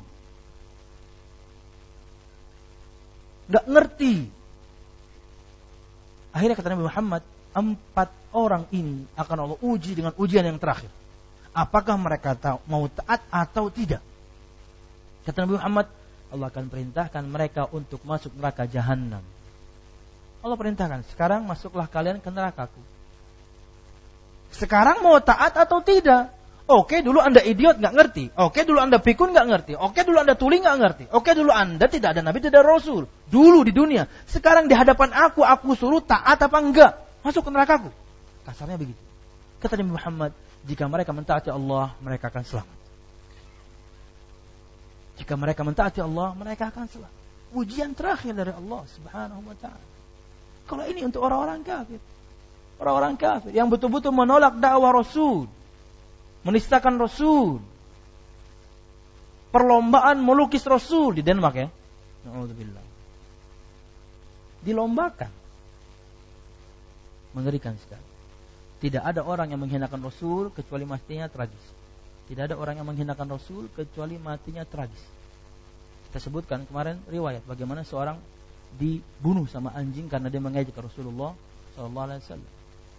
Gak ngerti. Akhirnya kata Nabi Muhammad, empat orang ini akan Allah uji dengan ujian yang terakhir. Apakah mereka tahu, mau taat atau tidak? Kata Nabi Muhammad, Allah akan perintahkan mereka untuk masuk neraka jahanam. Allah perintahkan, sekarang masuklah kalian ke nerakaku. Sekarang mau taat atau tidak? Oke, dulu Anda idiot, gak ngerti. Oke, dulu Anda pikun, gak ngerti. Oke, dulu Anda tuli, gak ngerti. Oke, dulu Anda tidak ada Nabi, tidak ada Rasul. Dulu di dunia. Sekarang di hadapan aku, aku suruh taat apa enggak? Masuk ke nerakaku. Kasarnya begitu. Kata Nabi Muhammad, jika mereka mentaati Allah, mereka akan selamat. Jika mereka mentaati Allah, mereka akan selamat. Ujian terakhir dari Allah Subhanahu wa ta'ala. Kalau ini untuk orang-orang kafir. Orang-orang kafir yang betul-betul menolak dakwah Rasul. Menistakan Rasul. Perlombaan melukis Rasul di Denmark ya. Na'udzubillah. Dilombakan. Mengerikan sekali. Tidak ada orang yang menghinakan Rasul kecuali matinya tragis. Tidak ada orang yang menghinakan Rasul kecuali matinya tragis. Kita sebutkan kemarin riwayat bagaimana seorang dibunuh sama anjing karena dia mengejek Rasulullah sallallahu alaihi wasallam.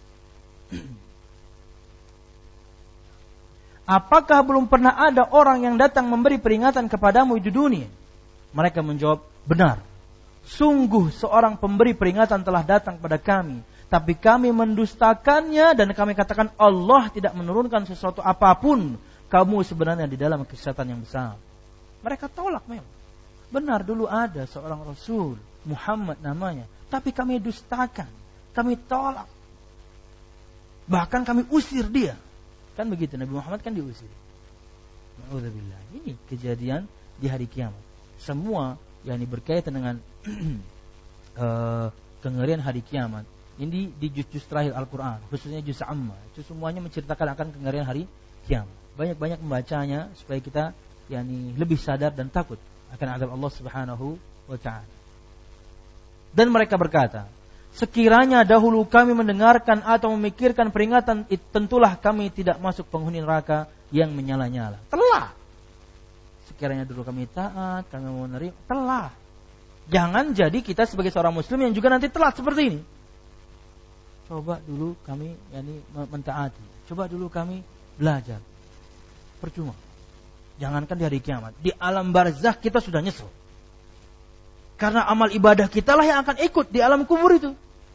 Apakah belum pernah ada orang yang datang memberi peringatan kepadamu di dunia? Mereka menjawab, benar. Sungguh seorang pemberi peringatan telah datang pada kami Tapi kami mendustakannya dan kami katakan Allah tidak menurunkan sesuatu apapun. Kamu sebenarnya di dalam kesesatan yang besar. Mereka tolak memang. Benar dulu ada seorang Rasul, Muhammad namanya. Tapi kami dustakan. Kami tolak. Bahkan kami usir dia. Kan begitu, Nabi Muhammad kan diusir. Na'udzubillah. Ini kejadian di hari kiamat. Semua yang berkaitan dengan uh, kengerian hari kiamat. Ini di juz-juz terakhir Al-Quran, khususnya juz Amma. Itu semuanya menceritakan akan kengerian hari kiamat. Banyak-banyak membacanya supaya kita yani lebih sadar dan takut akan azab Allah Subhanahu wa ta'ala. Dan mereka berkata, sekiranya dahulu kami mendengarkan atau memikirkan peringatan, tentulah kami tidak masuk penghuni neraka yang menyala-nyala. Telah. Sekiranya dulu kami taat, kami mau menerima, telah. Jangan jadi kita sebagai seorang muslim yang juga nanti telat seperti ini. Coba dulu kami yani mentaati. Coba dulu kami belajar. Percuma. Jangankan di hari kiamat, di alam barzakh kita sudah nyesel. Karena amal ibadah kita lah yang akan ikut di alam kubur itu.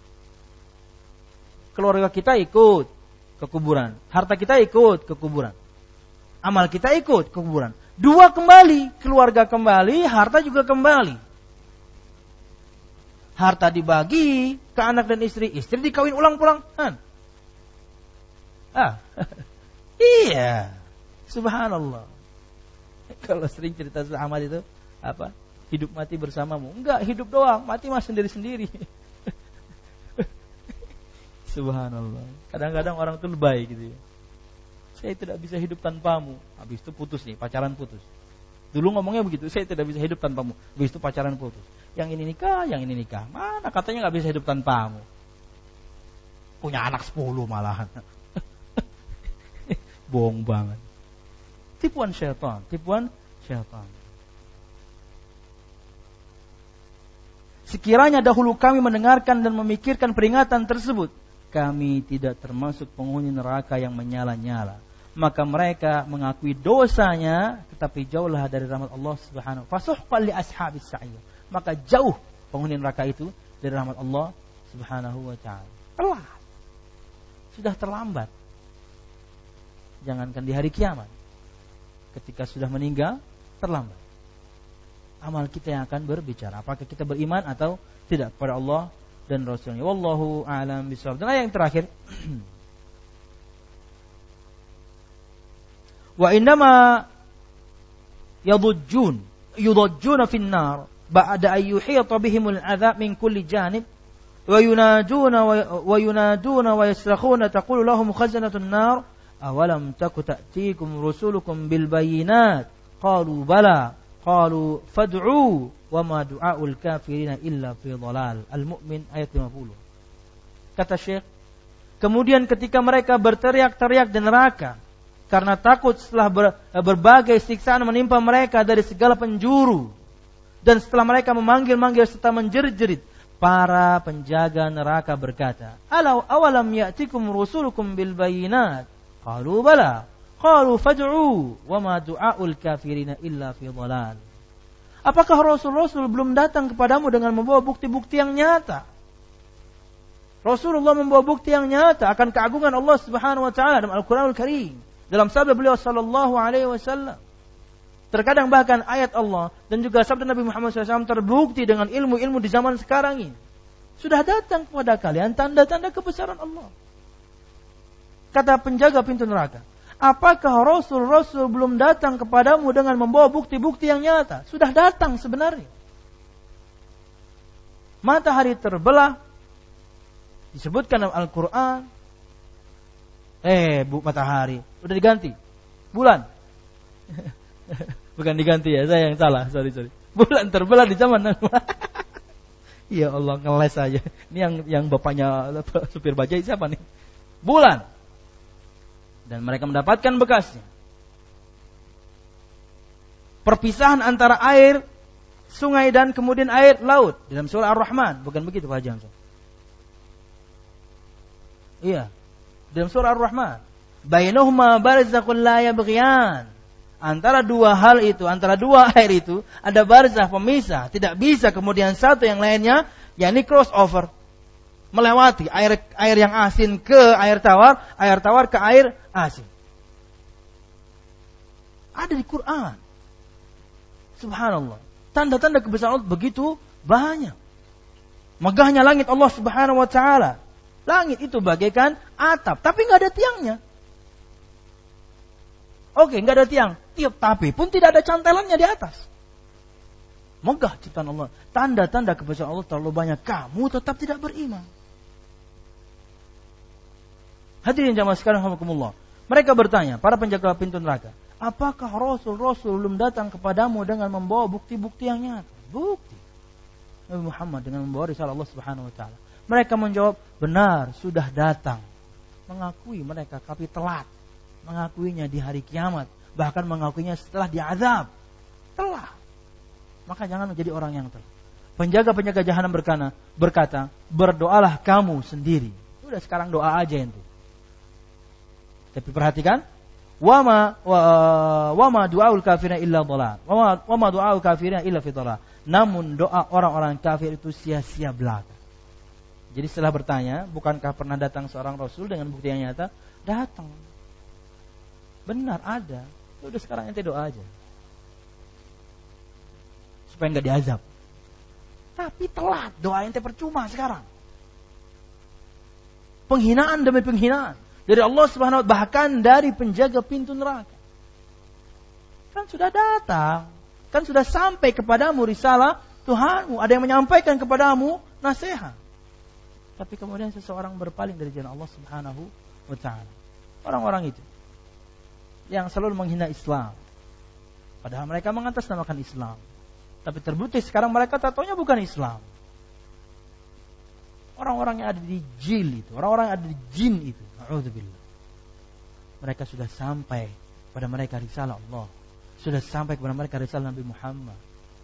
Keluarga kita ikut ke kuburan, harta kita ikut ke kuburan, amal kita ikut ke kuburan. Dua kembali, keluarga kembali, harta juga kembali. Harta dibagi ke anak dan istri, istri dikawin ulang-pulang. Ah, iya, subhanallah. Kalau sering cerita Ahmad itu apa? Hidup mati bersamamu. Enggak, hidup doang, mati mah sendiri-sendiri. Subhanallah. Kadang-kadang orang itu lebay gitu ya. Saya tidak bisa hidup tanpamu. Habis itu putus nih, pacaran putus. Dulu ngomongnya begitu, saya tidak bisa hidup tanpamu. Habis itu pacaran putus. Yang ini nikah, yang ini nikah. Mana katanya enggak bisa hidup tanpamu. Punya anak sepuluh malahan. Bohong banget. Tipuan syaitan, tipuan syaitan. Sekiranya dahulu kami mendengarkan dan memikirkan peringatan tersebut, kami tidak termasuk penghuni neraka yang menyala-nyala. Maka mereka mengakui dosanya, tetapi jauhlah dari rahmat Allah Subhanahu. Fasuhqan li ashabis sa'ir. Maka jauh penghuni neraka itu dari rahmat Allah Subhanahu wa ta'ala. Telah. Sudah terlambat. Jangankan di hari kiamat. Ketika sudah meninggal, terlambat. Amal kita yang akan berbicara. Apakah kita beriman atau tidak kepada Allah dan Rasulnya. Wallahu a'lam bishawab. Dan ayat yang terakhir. Wa innama yadujjun yudajjuna fin nar ba'da an yuhita bihimul 'adzab min kulli janib wa yunaduna wa yunaduna wa yasrakhuna taqulu lahum khazanatun nar awalam taku ta'tikum rusulukum bil bayyinat qalu bala qalu fad'u wa ma du'aul kafirina illa fi dhalal. Al-Mu'min ayat lima puluh. Kata Syekh, kemudian ketika mereka berteriak-teriak di neraka karena takut setelah ber, berbagai siksaan menimpa mereka dari segala penjuru, dan setelah mereka memanggil-manggil serta menjerit-jerit, para penjaga neraka berkata, "Alau awalam ya'tikum rusulukum bil bayyinat?" Qalu bala. Qalu fad'u wa ma du'aul kafirina illa fi dhalal. Apakah Rasul-Rasul belum datang kepadamu dengan membawa bukti-bukti yang nyata? Rasulullah membawa bukti yang nyata akan keagungan Allah Subhanahu wa taala dalam Al-Qur'anul Karim. Dalam sabda beliau sallallahu alaihi wasallam. Terkadang bahkan ayat Allah dan juga sabda Nabi Muhammad shallallahu alaihi wasallam terbukti dengan ilmu-ilmu di zaman sekarang ini. Sudah datang kepada kalian tanda-tanda kebesaran Allah. Kata penjaga pintu neraka, apakah Rasul-Rasul belum datang kepadamu dengan membawa bukti-bukti yang nyata? Sudah datang sebenarnya. Matahari terbelah, disebutkan dalam Al-Quran. Eh, bu, matahari udah diganti, bulan. Bukan diganti ya, saya yang salah, sorry sorry. Bulan terbelah di zaman Nabi. Ya Allah, ngeles aja. Ini yang yang bapaknya supir bajai siapa nih? Bulan. Dan mereka mendapatkan bekasnya. Perpisahan antara air sungai dan kemudian air laut dalam surah Ar-Rahman, bukan begitu Pak Haji? Iya. Dalam surah Ar-Rahman, bainahuma barzakhun la yabghiyan. Antara dua hal itu, antara dua air itu ada barzakh pemisah, tidak bisa kemudian satu yang lainnya yakni crossover. melewati air air yang asin ke air tawar, air tawar ke air asin. Ada di Quran. Subhanallah. Tanda-tanda kebesaran Allah begitu banyak. Megahnya langit Allah Subhanahu wa taala. Langit itu bagaikan atap, tapi enggak ada tiangnya. Oke, enggak ada tiang, tiap tapi pun tidak ada cantelannya di atas. Megah ciptaan Allah. Tanda-tanda kebesaran Allah terlalu banyak, kamu tetap tidak beriman. Hadirin jamaah sekalian rahimakumullah. Mereka bertanya, para penjaga pintu neraka, apakah Rasul-Rasul belum datang kepadamu dengan membawa bukti-bukti yang nyata? Bukti. Nabi Muhammad dengan membawa risalah Allah Subhanahu wa taala. Mereka menjawab, benar, sudah datang. Mengakui mereka, tapi telat. Mengakuinya di hari kiamat, bahkan mengakuinya setelah diazab. Telah. Maka jangan menjadi orang yang telah. Penjaga-penjaga jahanam berkata, berkata, berdoalah kamu sendiri. Udah sekarang doa aja itu. Tapi perhatikan, wama wa, wama du'aul kafirina illa dhalal. Wama wama du'aul kafirina illa fi dhalal. Namun doa orang-orang kafir itu sia-sia belaka. Jadi setelah bertanya, bukankah pernah datang seorang rasul dengan bukti yang nyata? Datang. Benar ada. Udah sekarang ente doa aja. Supaya enggak diazab. Tapi telat, doa ente percuma sekarang. Penghinaan demi penghinaan dari Allah Subhanahu wa taala, bahkan dari penjaga pintu neraka. Kan sudah datang, kan sudah sampai kepadamu risalah Tuhanmu, ada yang menyampaikan kepadamu nasihat. Tapi kemudian seseorang berpaling dari jalan Allah Subhanahu wa taala. Orang-orang itu yang selalu menghina Islam, padahal mereka mengatasnamakan Islam. Tapi terbukti sekarang mereka tatonya bukan Islam. Orang-orang yang ada di jil itu, orang-orang yang ada di jin itu, a'udzubillah. Mereka sudah sampai pada mereka risalah Allah, sudah sampai kepada mereka risalah Nabi Muhammad.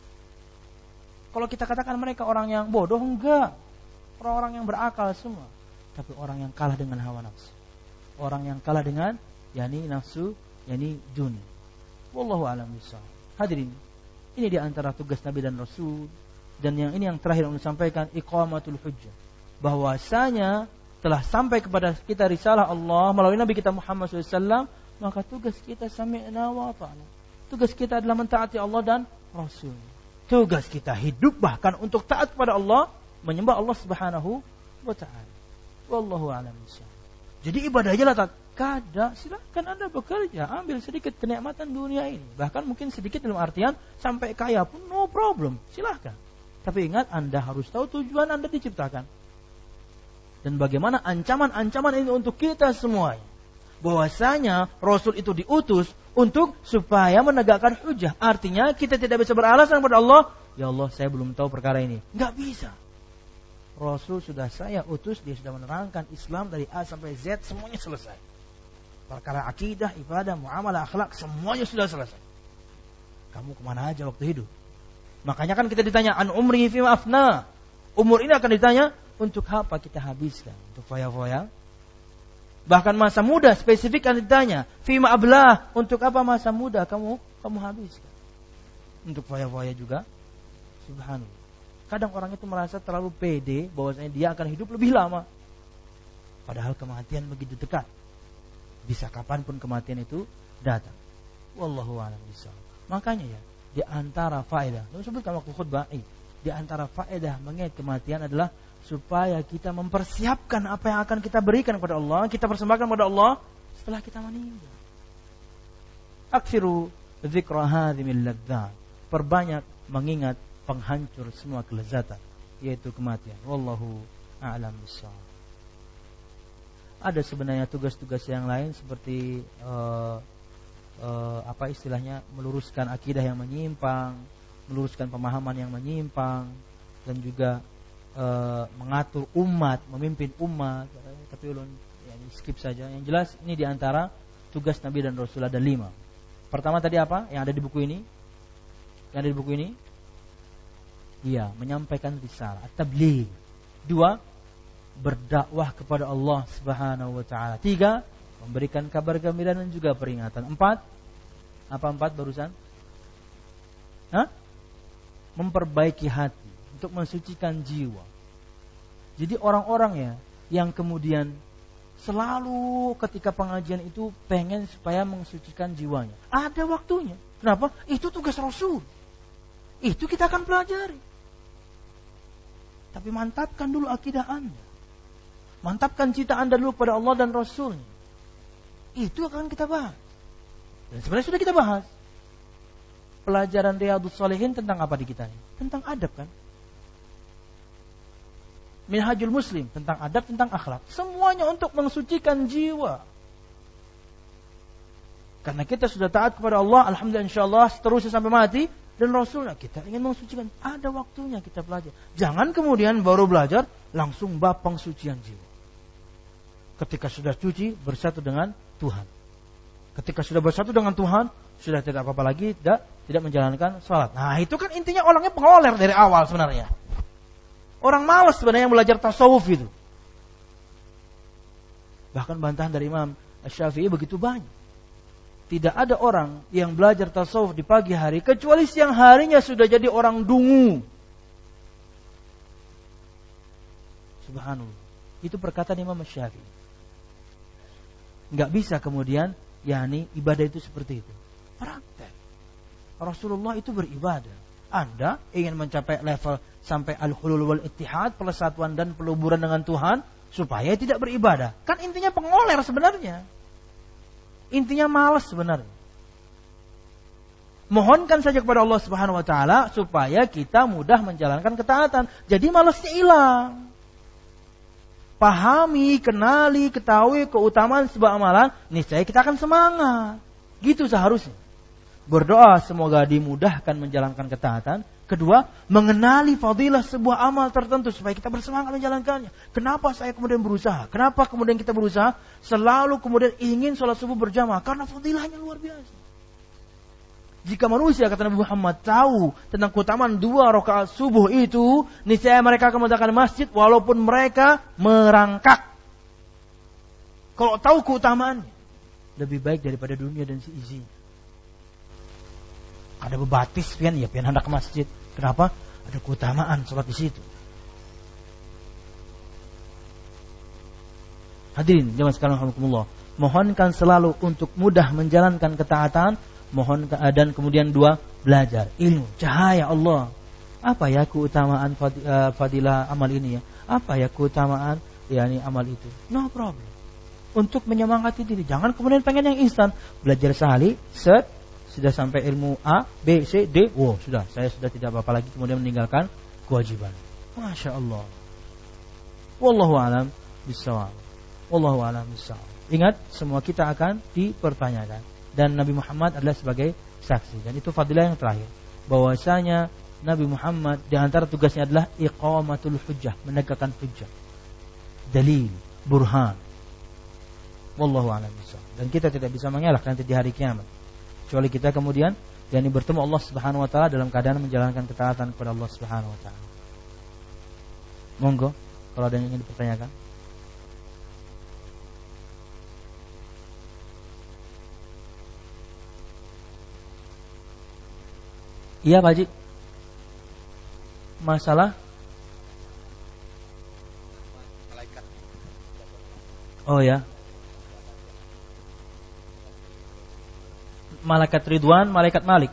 Kalau kita katakan mereka orang yang bodoh, enggak. Orang-orang yang berakal semua. Tapi orang yang kalah dengan hawa nafsu, orang yang kalah dengan yakni nafsu, yakni dunia. Wallahu a'lam bishawab. Hadirin, ini di antara tugas Nabi dan Rasul. Dan yang ini yang terakhir yang disampaikan, iqamatul hujjah. Bahwasanya telah sampai kepada kita risalah Allah melalui Nabi kita Muhammad shallallahu alaihi wasallam, maka tugas kita sami'na wa ata'na. Tugas kita adalah mentaati Allah dan Rasul. Tugas kita hidup bahkan untuk taat kepada Allah, menyembah Allah Subhanahu wa taala. Wallahu a'lam bishawab. Jadi ibadah aja lah tak kada, silakan Anda bekerja, ambil sedikit kenikmatan dunia ini. Bahkan mungkin sedikit dalam artian sampai kaya pun no problem, silakan. Tapi ingat, Anda harus tahu tujuan Anda diciptakan. Dan bagaimana ancaman-ancaman ini untuk kita semuanya. Bahwasanya Rasul itu diutus untuk supaya menegakkan hujah. Artinya kita tidak bisa beralasan kepada Allah, ya Allah saya belum tahu perkara ini. Enggak bisa. Rasul sudah saya utus, dia sudah menerangkan Islam dari A sampai Z, semuanya selesai. Perkara akidah, ibadah, muamalah, akhlak, semuanya sudah selesai. Kamu kemana aja waktu hidup? Makanya kan kita ditanya, an umri fima afna. Umur ini akan ditanya, untuk apa kita habiskan? Untuk foya-foya? Bahkan masa muda spesifik akan ditanya, fima ablah, untuk apa masa muda kamu kamu habiskan? Untuk foya-foya juga? Subhanallah. Kadang orang itu merasa terlalu pede bahwasanya dia akan hidup lebih lama. Padahal kematian begitu dekat. Bisa kapanpun kematian itu datang. Wallahu a'lam bishawab. Makanya ya, di antara faedah, saya sebutkan waktu khutbah, di antara faedah mengingat kematian adalah supaya kita mempersiapkan apa yang akan kita berikan kepada Allah, kita persembahkan kepada Allah setelah kita meninggal. Aksiru dzikra hadhimil ladzat. Perbanyak mengingat penghancur semua kelezatan, yaitu kematian. Wallahu a'lam bishawab. Ada sebenarnya tugas-tugas yang lain seperti uh, uh, apa istilahnya, meluruskan akidah yang menyimpang, meluruskan pemahaman yang menyimpang, dan juga uh, mengatur umat, memimpin umat. Tapi ulun ya, skip saja. Yang jelas ini diantara tugas Nabi dan Rasul ada lima. Pertama tadi apa? Yang ada di buku ini? Yang ada di buku ini? Iya, menyampaikan risalah, at-tabligh. Dua, berdakwah kepada Allah Subhanahu wa taala. Tiga, memberikan kabar gembira dan juga peringatan. Empat, apa empat barusan? Hah? Memperbaiki hati, untuk mensucikan jiwa. Jadi orang-orang ya yang kemudian selalu ketika pengajian itu pengen supaya mensucikan jiwanya. Ada waktunya. Kenapa? Itu tugas Rasul. Itu kita akan pelajari. Tapi mantapkan dulu akidah Anda. Mantapkan cita Anda dulu pada Allah dan Rasulnya. Itu akan kita bahas. Dan sebenarnya sudah kita bahas. Pelajaran Riyadhus Shalihin tentang apa di kita? Tentang adab kan? Minhajul Muslim tentang adab, tentang akhlak. Semuanya untuk mensucikan jiwa. Karena kita sudah taat kepada Allah, alhamdulillah insyaallah seterusnya sampai mati, dan Rasulnya kita ingin mensucikan. Ada waktunya kita belajar. Jangan kemudian baru belajar langsung bab pengsucian jiwa. Ketika sudah suci bersatu dengan Tuhan. Ketika sudah bersatu dengan Tuhan, sudah tidak apa-apa lagi, tidak tidak menjalankan salat. Nah, itu kan intinya orangnya pengoler dari awal sebenarnya. Orang malas sebenarnya yang belajar tasawuf itu. Bahkan bantahan dari Imam Asy-Syafi'i begitu banyak. Tidak ada orang yang belajar tasawuf di pagi hari kecuali siang harinya sudah jadi orang dungu. Subhanallah. Itu perkataan Imam Asy-Syafi'i. Enggak bisa kemudian yakni ibadah itu seperti itu. Praktek. Rasulullah itu beribadah. Anda ingin mencapai level sampai al-hulul wal ittihad, persatuan dan peluburan dengan Tuhan, supaya tidak beribadah. Kan intinya pengoler sebenarnya. Intinya malas sebenarnya. Mohonkan saja kepada Allah Subhanahu wa taala supaya kita mudah menjalankan ketaatan. Jadi malasnya hilang. Pahami, kenali, ketahui keutamaan sebuah amalan, niscaya kita akan semangat. Gitu seharusnya. Berdoa semoga dimudahkan menjalankan ketaatan. Kedua, mengenali fadilah sebuah amal tertentu supaya kita bersemangat menjalankannya. Kenapa saya kemudian berusaha? Kenapa kemudian kita berusaha? Selalu kemudian ingin sholat subuh berjamaah karena fadilahnya luar biasa. Jika manusia, kata Nabi Muhammad, tahu tentang keutamaan dua rakaat subuh itu, niscaya mereka akan mendatangi masjid walaupun mereka merangkak. Kalau tahu keutamaannya, lebih baik daripada dunia dan seisinya. Ada bebatis pian, ya pian hendak ke masjid. Kenapa? Ada keutamaan sholat di situ. Hadirin jemaah sekalian rahimakumullah, mohonkan selalu untuk mudah menjalankan ketaatan, mohon dan kemudian dua, belajar ilmu, cahaya Allah. Apa ya keutamaan fadilah amal ini ya? Apa ya keutamaan yakni amal itu? No problem. Untuk menyemangati diri, jangan kemudian pengen yang instan. Belajar sehari, set sudah sampai ilmu A, B, C, D, wow sudah, saya sudah tidak apa-apa lagi kemudian meninggalkan kewajiban. Masya Allah. Wallahu a'lam bishawab. Wallahu a'lam bishawab. Ingat, semua kita akan dipertanyakan dan Nabi Muhammad adalah sebagai saksi. Dan itu fadilah yang terakhir, bahwasanya Nabi Muhammad di antara tugasnya adalah iqamatul hujjah, menegakkan hujjah, dalil, burhan. Wallahu a'lam bishawab. Dan kita tidak bisa mengelak nanti di hari kiamat. Kecuali kita kemudian yakni bertemu Allah Subhanahu wa taala dalam keadaan menjalankan ketaatan kepada Allah Subhanahu wa taala. Monggo kalau ada yang ingin dipertanyakan. Iya Pak Haji. Masalah malaikat. Oh ya. Malaikat Ridwan, malaikat Malik.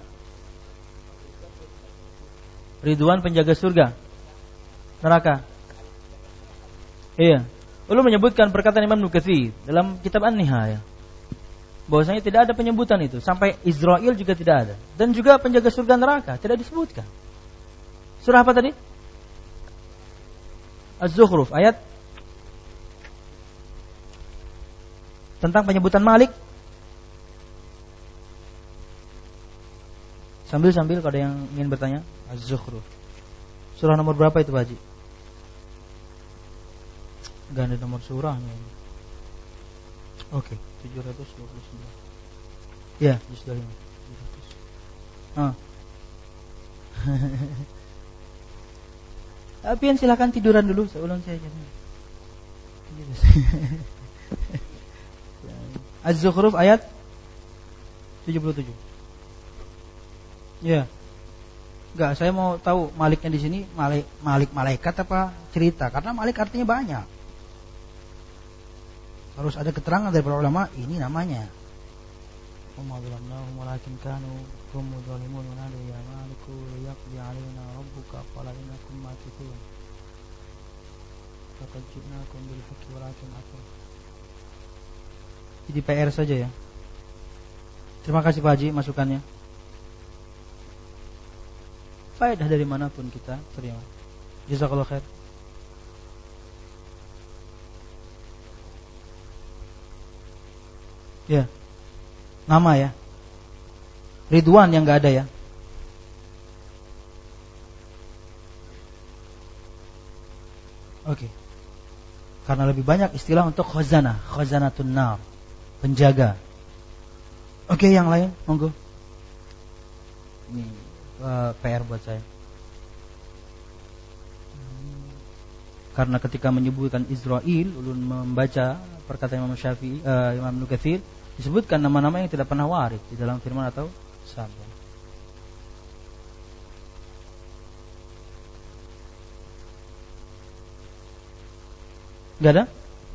Ridwan penjaga surga, neraka. Iya. Ulun menyebutkan perkataan Imam Ibnu Katsir dalam kitab An-Nihayah, bahwasanya tidak ada penyebutan itu, sampai Israel juga tidak ada, dan juga penjaga surga neraka tidak disebutkan. Surah apa tadi? Az-Zukhruf ayat tentang penyebutan Malik. Sambil-sambil kalau ada yang ingin bertanya, Az-Zukhruf. Surah nomor berapa itu Pak Haji? Enggak ada nomor surahnya. Oke, okay, tujuh ratus dua puluh sembilan. Ya, sudah lima. Ah. Tapi silakan tiduran dulu, saya ulang saya. Az-Zukhruf ayat tujuh puluh tujuh. Ya. Enggak, saya mau tahu maliknya di sini malik malik malaikat apa cerita? Karena malik artinya banyak. Harus ada keterangan dari para ulama ini namanya. Umma bilamnahum walakin kanu hum zalimun wa nadu ya maliku yaqdi alaina rabbuka qala innakum makithun. Laqad ji'nakum bil haqqi walakin akthar. Jadi P R saja ya. Terima kasih Pak Haji masukannya. Faedah dari manapun kita terima. Jazakallahu khair. Ya. Nama ya. Ridwan yang enggak ada ya. Oke. Karena lebih banyak istilah untuk khazanah, khazanatun nar, penjaga. Oke, yang lain monggo. Ini uh, P R buat saya. Karena ketika menyebutkan Israel, ulun membaca perkataan Imam Syafi'i, uh, Imam Ibnu Katsir, disebutkan nama-nama yang tidak pernah warid di dalam firman atau sabda. Enggak ada?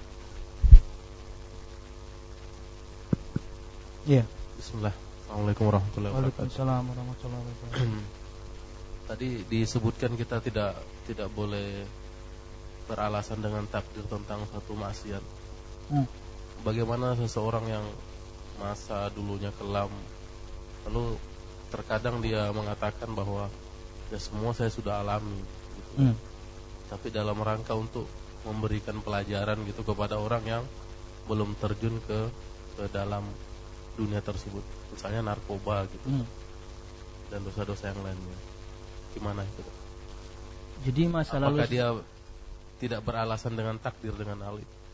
Iya. Bismillah. Assalamualaikum warahmatullahi wabarakatuh. Waalaikumsalam warahmatullahi wabarakatuh. Tadi disebutkan kita tidak tidak boleh beralasan dengan takdir tentang satu maksiat. Hmm. Bagaimana seseorang yang masa dulunya kelam, lalu terkadang dia mengatakan bahwa ya semua saya sudah alami, gitu. Hmm. Tapi dalam rangka untuk memberikan pelajaran gitu kepada orang yang belum terjun ke ke dalam dunia tersebut, misalnya narkoba gitu, hmm. dan dosa-dosa yang lainnya, gimana itu? Jadi masalah apakah dia tidak beralasan dengan takdir dengan hal itu?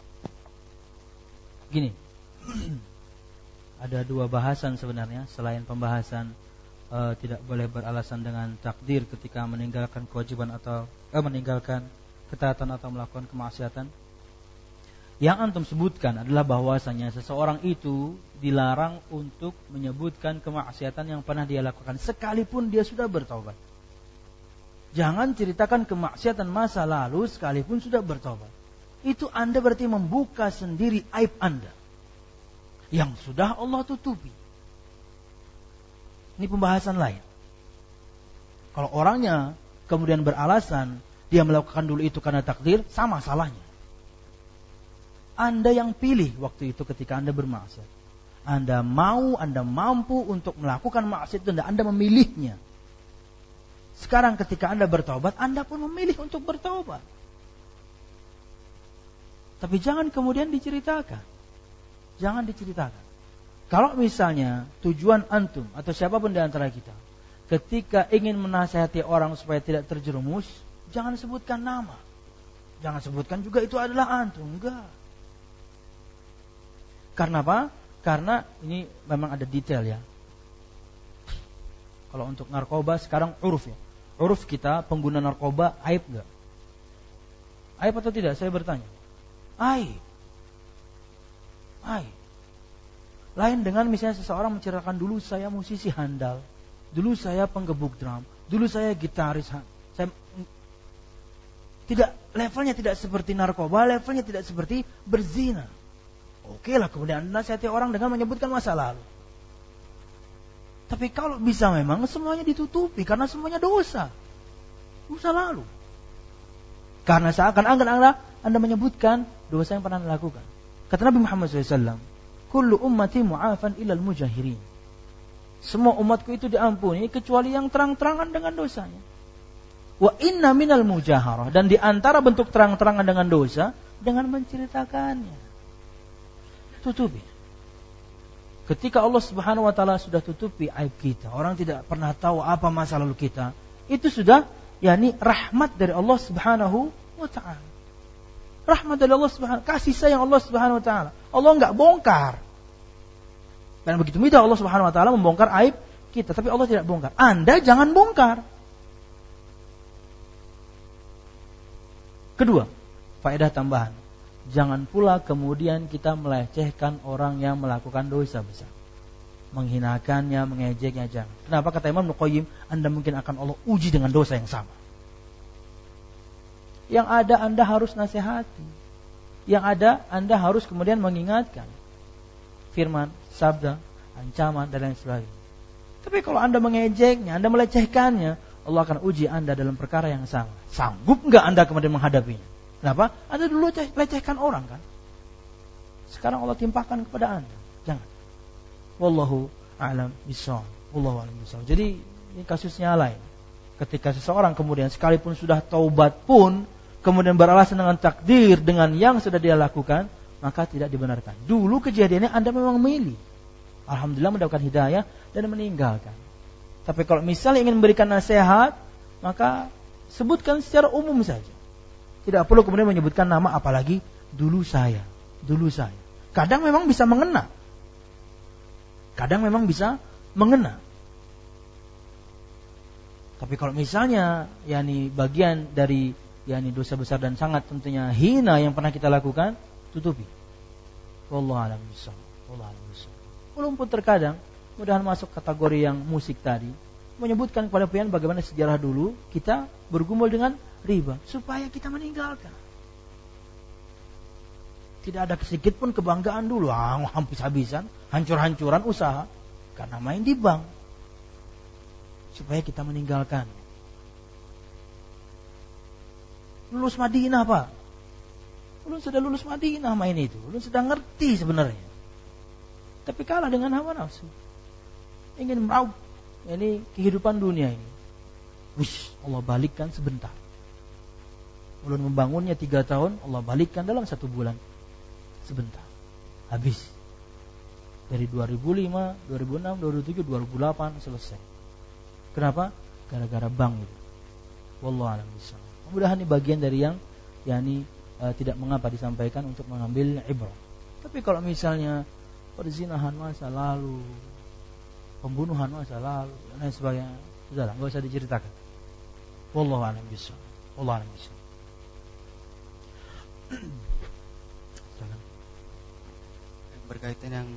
Gini, ada dua bahasan sebenarnya selain pembahasan uh, tidak boleh beralasan dengan takdir ketika meninggalkan kewajiban atau eh, meninggalkan ketaatan atau melakukan kemaksiatan. Yang antum sebutkan adalah bahwasanya seseorang itu dilarang untuk menyebutkan kemaksiatan yang pernah dia lakukan sekalipun dia sudah bertaubat. Jangan ceritakan kemaksiatan masa lalu sekalipun sudah bertaubat. Itu Anda berarti membuka sendiri aib Anda yang sudah Allah tutupi. Ini pembahasan lain. Kalau orangnya kemudian beralasan dia melakukan dulu itu karena takdir, sama salahnya. Anda yang pilih waktu itu ketika Anda bermaksiat. Anda mau, Anda mampu untuk melakukan maksiat itu, Anda memilihnya. Sekarang ketika Anda bertaubat, Anda pun memilih untuk bertaubat. Tapi jangan kemudian diceritakan. Jangan diceritakan. Kalau misalnya tujuan antum atau siapapun di antara kita ketika ingin menasihati orang supaya tidak terjerumus, jangan sebutkan nama. Jangan sebutkan juga itu adalah antum. Enggak. Karena apa? Karena ini memang ada detail ya. Kalau untuk narkoba sekarang uruf ya. Uruf kita pengguna narkoba aib enggak? Aib atau tidak? Saya bertanya. Aib. Aib. Lain dengan misalnya seseorang menceritakan dulu saya musisi handal, dulu saya penggebuk drum, dulu saya gitaris. Saya tidak, levelnya tidak seperti narkoba, levelnya tidak seperti berzina. Oke lah, kemudian nasihati orang dengan menyebutkan masa lalu. Tapi kalau bisa memang semuanya ditutupi karena semuanya dosa, masa lalu. Karena seakan-akan anda, anda menyebutkan dosa yang pernah dilakukan. Kata Nabi Muhammad shallallahu alaihi wasallam, kullu ummati mu'afan ilal mujahirin. Semua umatku itu diampuni kecuali yang terang-terangan dengan dosanya. Wa inna minal mujaharah, dan di antara bentuk terang-terangan dengan dosa dengan menceritakannya. Tutupi. Ketika Allah Subhanahu wa taala sudah tutupi aib kita, orang tidak pernah tahu apa masa lalu kita, itu sudah yakni rahmat dari Allah Subhanahu wa taala. Rahmat dari Allah Subhanahu, kasih sayang Allah Subhanahu wa taala. Allah enggak bongkar. Dan begitu mudah Allah Subhanahu wa taala membongkar aib kita, tapi Allah tidak bongkar. Anda jangan bongkar. Kedua, faedah tambahan. Jangan pula kemudian kita melecehkan orang yang melakukan dosa besar. menghinakannya, mengejeknya, jangan. Kenapa? Kata Imam Ibnu Qayyim, Anda mungkin akan Allah uji dengan dosa yang sama. Yang ada Anda harus nasihati. Yang ada Anda harus kemudian mengingatkan. Firman, sabda, ancaman, dan lain sebagainya. Tapi kalau Anda mengejeknya, Anda melecehkannya, Allah akan uji Anda dalam perkara yang sama. Sanggup enggak Anda kemudian menghadapinya? Kenapa? Anda dulu lecehkan orang kan? Sekarang Allah timpakan kepada Anda. Jangan. Wallahu a'lam bishawab. Wallahu a'lam bishawab. Jadi ini kasusnya lain. Ketika seseorang kemudian sekalipun sudah taubat pun kemudian beralasan dengan takdir dengan yang sudah dia lakukan, maka tidak dibenarkan. Dulu kejadiannya Anda memang milih. Alhamdulillah mendapatkan hidayah dan meninggalkan. Tapi kalau misalnya ingin memberikan nasihat, maka sebutkan secara umum saja. Tidak perlu kemudian menyebutkan nama, apalagi dulu saya, dulu saya. Kadang memang bisa mengena. Kadang memang bisa mengena. Tapi kalau misalnya yakni bagian dari yakni dosa besar dan sangat tentunya hina yang pernah kita lakukan, tutupi. Wallahu a'lam bishawab. Wallahu a'lam bishawab. Walaupun terkadang mudahan masuk kategori yang musik tadi, menyebutkan kepada pian bagaimana sejarah dulu kita bergumul dengan riba supaya kita meninggalkan. Tidak ada sedikit pun kebanggaan dulu, ah, habis-habisan, hancur-hancuran usaha karena main di bank. Supaya kita meninggalkan. Lulus Madinah, Pak. Ulun sudah lulus Madinah main itu. Ulun sudah ngerti sebenarnya. Tapi kalah dengan hawa nafsu. Ingin meraup ini kehidupan dunia ini. Wish, Allah balikkan sebentar. Ulun membangunnya tiga tahun, Allah balikkan dalam satu bulan. Sebentar. Habis. Dari dua ribu lima, dua ribu enam, dua ribu tujuh, dua ribu delapan selesai. Kenapa? Gara-gara bank itu. Wallahu a'lam bishawab. Mudah-mudahan ini bagian dari yang yakni e, tidak mengapa disampaikan untuk mengambil ibrah. Tapi kalau misalnya perzinahan masa lalu, pembunuhan masa lalu dan lain sebagainya, sudahlah, enggak usah diceritakan. Wallahu a'lam bishawab. Wallahu a'lam bishawab. Berkaitan yang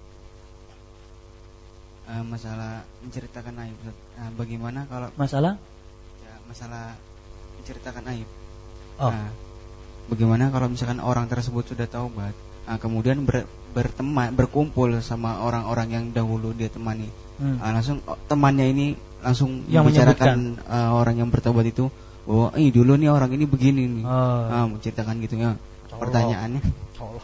uh, masalah menceritakan aib, nah, bagaimana kalau masalah ya, masalah menceritakan aib. Oh. Nah, bagaimana kalau misalkan orang tersebut sudah taubat, nah, kemudian ber, berteman, berkumpul sama orang-orang yang dahulu dia temani, hmm. nah, langsung oh, temannya ini langsung yang membicarakan uh, orang yang bertaubat itu, oh, eh dulu nih orang ini begini nih, oh. nah, menceritakan gitu ya. Oh. Pertanyaannya. Oh.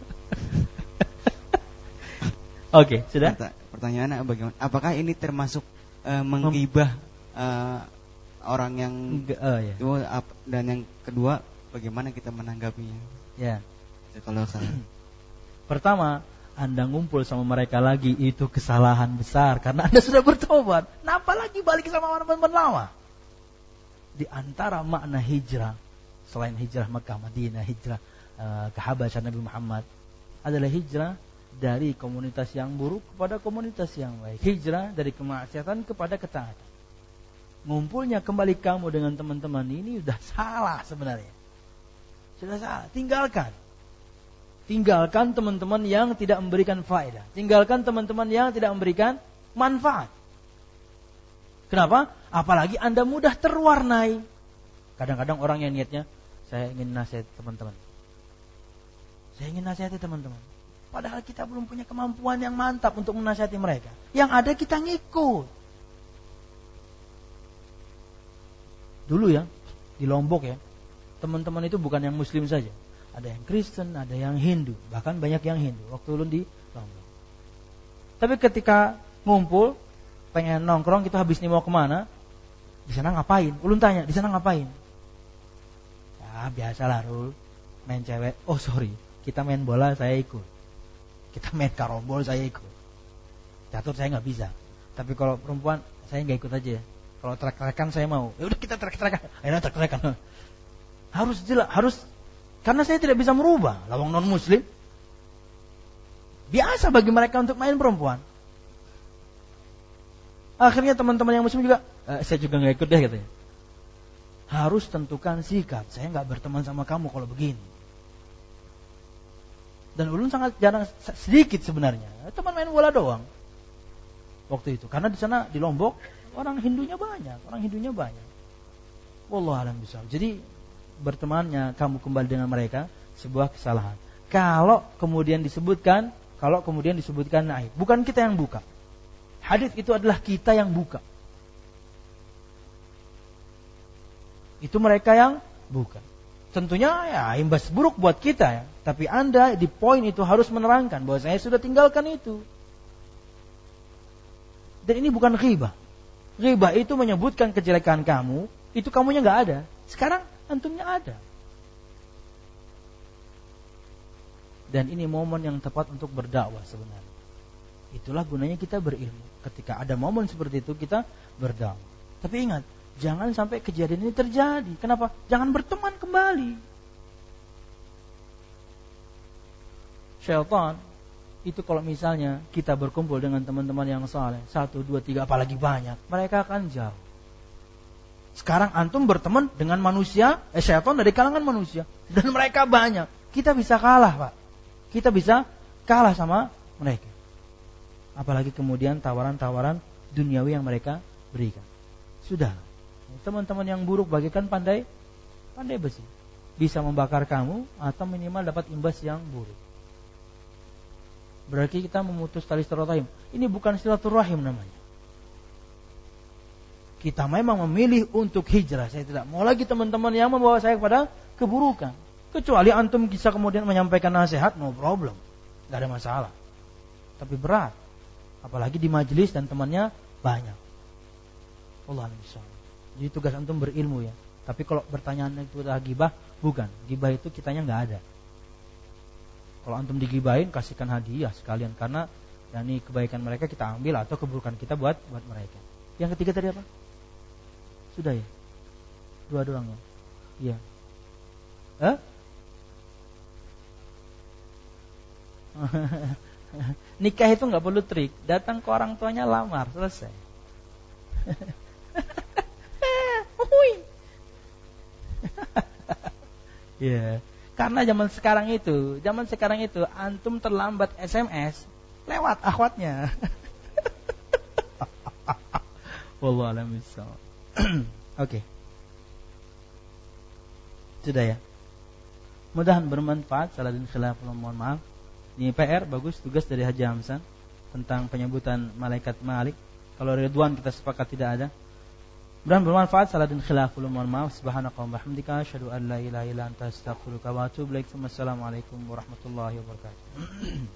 Oke, okay, sudah. Pertanyaannya bagaimana? Apakah ini termasuk uh, menggibah uh, orang yang oh, ya. itu? Dan yang kedua, bagaimana kita menanggapinya? Ya. Kalau saya. Pertama, Anda ngumpul sama mereka lagi itu kesalahan besar karena Anda sudah bertobat. Kenapa lagi balik sama orang-orang lama? Di antara makna hijrah selain hijrah Makkah Madinah, hijrah uh, ke Habasyah Nabi Muhammad adalah hijrah dari komunitas yang buruk kepada komunitas yang baik. Hijrah dari kemaksiatan kepada ketaatan. Ngumpulnya kembali kamu dengan teman-teman ini sudah salah sebenarnya. Sudah salah. Tinggalkan. Tinggalkan teman-teman yang tidak memberikan faedah. Tinggalkan teman-teman yang tidak memberikan manfaat. Kenapa? Apalagi Anda mudah terwarnai. Kadang-kadang orang yang niatnya, saya ingin nasihat teman-teman. Saya ingin nasihati teman-teman. Padahal kita belum punya kemampuan yang mantap untuk menasihati mereka. Yang ada kita ngikut. Dulu ya, di Lombok ya, teman-teman itu bukan yang Muslim saja. Ada yang Kristen, ada yang Hindu. Bahkan banyak yang Hindu. Waktu ulun di Lombok. Tapi ketika ngumpul, pengen nongkrong, kita habis nih mau kemana? Di sana ngapain? Ulun tanya, di sana ngapain? Ya biasalah Rul, main cewek. Oh sorry, kita main bola, saya ikut. Kita main karambol, saya ikut. Catur saya nggak bisa. Tapi kalau perempuan, saya nggak ikut aja. Kalau trek-trekan saya mau. Ya udah kita trek-trekan. Ayo trek-trekan. Harus jelas, harus karena saya tidak bisa merubah. Lawang non Muslim. Biasa bagi mereka untuk main perempuan. Akhirnya teman-teman yang Muslim juga, e, saya juga nggak ikut deh katanya. Harus tentukan sikap. Saya nggak berteman sama kamu kalau begini. Dan ulun sangat jarang, sedikit sebenarnya. Teman main bola doang. waktu itu. Karena di sana di Lombok orang Hindunya banyak, orang Hindunya banyak. Wallahu a'lam bishawab. Jadi bertemannya kamu kembali dengan mereka sebuah kesalahan. Kalau kemudian disebutkan, kalau kemudian disebutkan aib, bukan kita yang buka. Hadis itu adalah kita yang buka. Itu mereka yang buka. Tentunya ya imbas buruk buat kita ya. Tapi Anda di poin itu harus menerangkan bahwa saya sudah tinggalkan itu. Dan ini bukan ghibah. Ghibah itu menyebutkan kejelekan kamu, itu kamunya nggak ada. Sekarang antumnya ada. Dan ini momen yang tepat untuk berdakwah sebenarnya. Itulah gunanya kita berilmu. Ketika ada momen seperti itu kita berdakwah. Tapi ingat, jangan sampai kejadian ini terjadi. Kenapa? Jangan berteman kembali. Syaitan itu kalau misalnya kita berkumpul dengan teman-teman yang saleh, satu, dua, tiga, apalagi banyak, mereka akan jauh. Sekarang antum berteman dengan manusia, eh syaitan dari kalangan manusia, dan mereka banyak. Kita bisa kalah, Pak. Kita bisa kalah sama mereka. Apalagi kemudian tawaran-tawaran duniawi yang mereka berikan. Sudah. Teman-teman yang buruk bagikan pandai pandai besi. Bisa membakar kamu atau minimal dapat imbas yang buruk. Berarti kita memutus tali silaturahim. Ini bukan silaturahim namanya. Kita memang memilih untuk hijrah. Saya tidak mau lagi teman-teman yang membawa saya kepada keburukan. Kecuali antum bisa kemudian menyampaikan nasihat, no problem. Gak ada masalah. Tapi berat. Apalagi di majelis dan temannya banyak. Allah Alhamdulillah. Jadi tugas antum berilmu ya. Tapi kalau pertanyaan itu adalah gibah, bukan. Gibah itu kitanya nggak ada. Kalau antum digibahin, kasihkan hadiah sekalian karena yani kebaikan mereka kita ambil atau keburukan kita buat buat mereka. Yang ketiga tadi apa? Sudah ya? Dua doang ya? Iya. Hah? Nikah itu nggak perlu trik. Datang ke orang tuanya lamar, selesai. Ya, yeah. Karena zaman sekarang itu, zaman sekarang itu antum terlambat S M S, lewat akhwatnya. Wallahu a'lam bishawab. Oke. Sudah ya. Mudahan bermanfaat. Saladin khilaf, mohon maaf. Ini P R bagus, tugas dari Haji Hamsan tentang penyebutan malaikat Malik. Kalau Ridwan kita sepakat tidak ada. Mudah bermanfaat. Saladin khilaful, mohon maaf. Subhanakallahumma wa bihamdika asyhadu an la ilaha illa anta astaghfiruka wa atubu ilaik. Wassalamualaikum warahmatullahi wabarakatuh.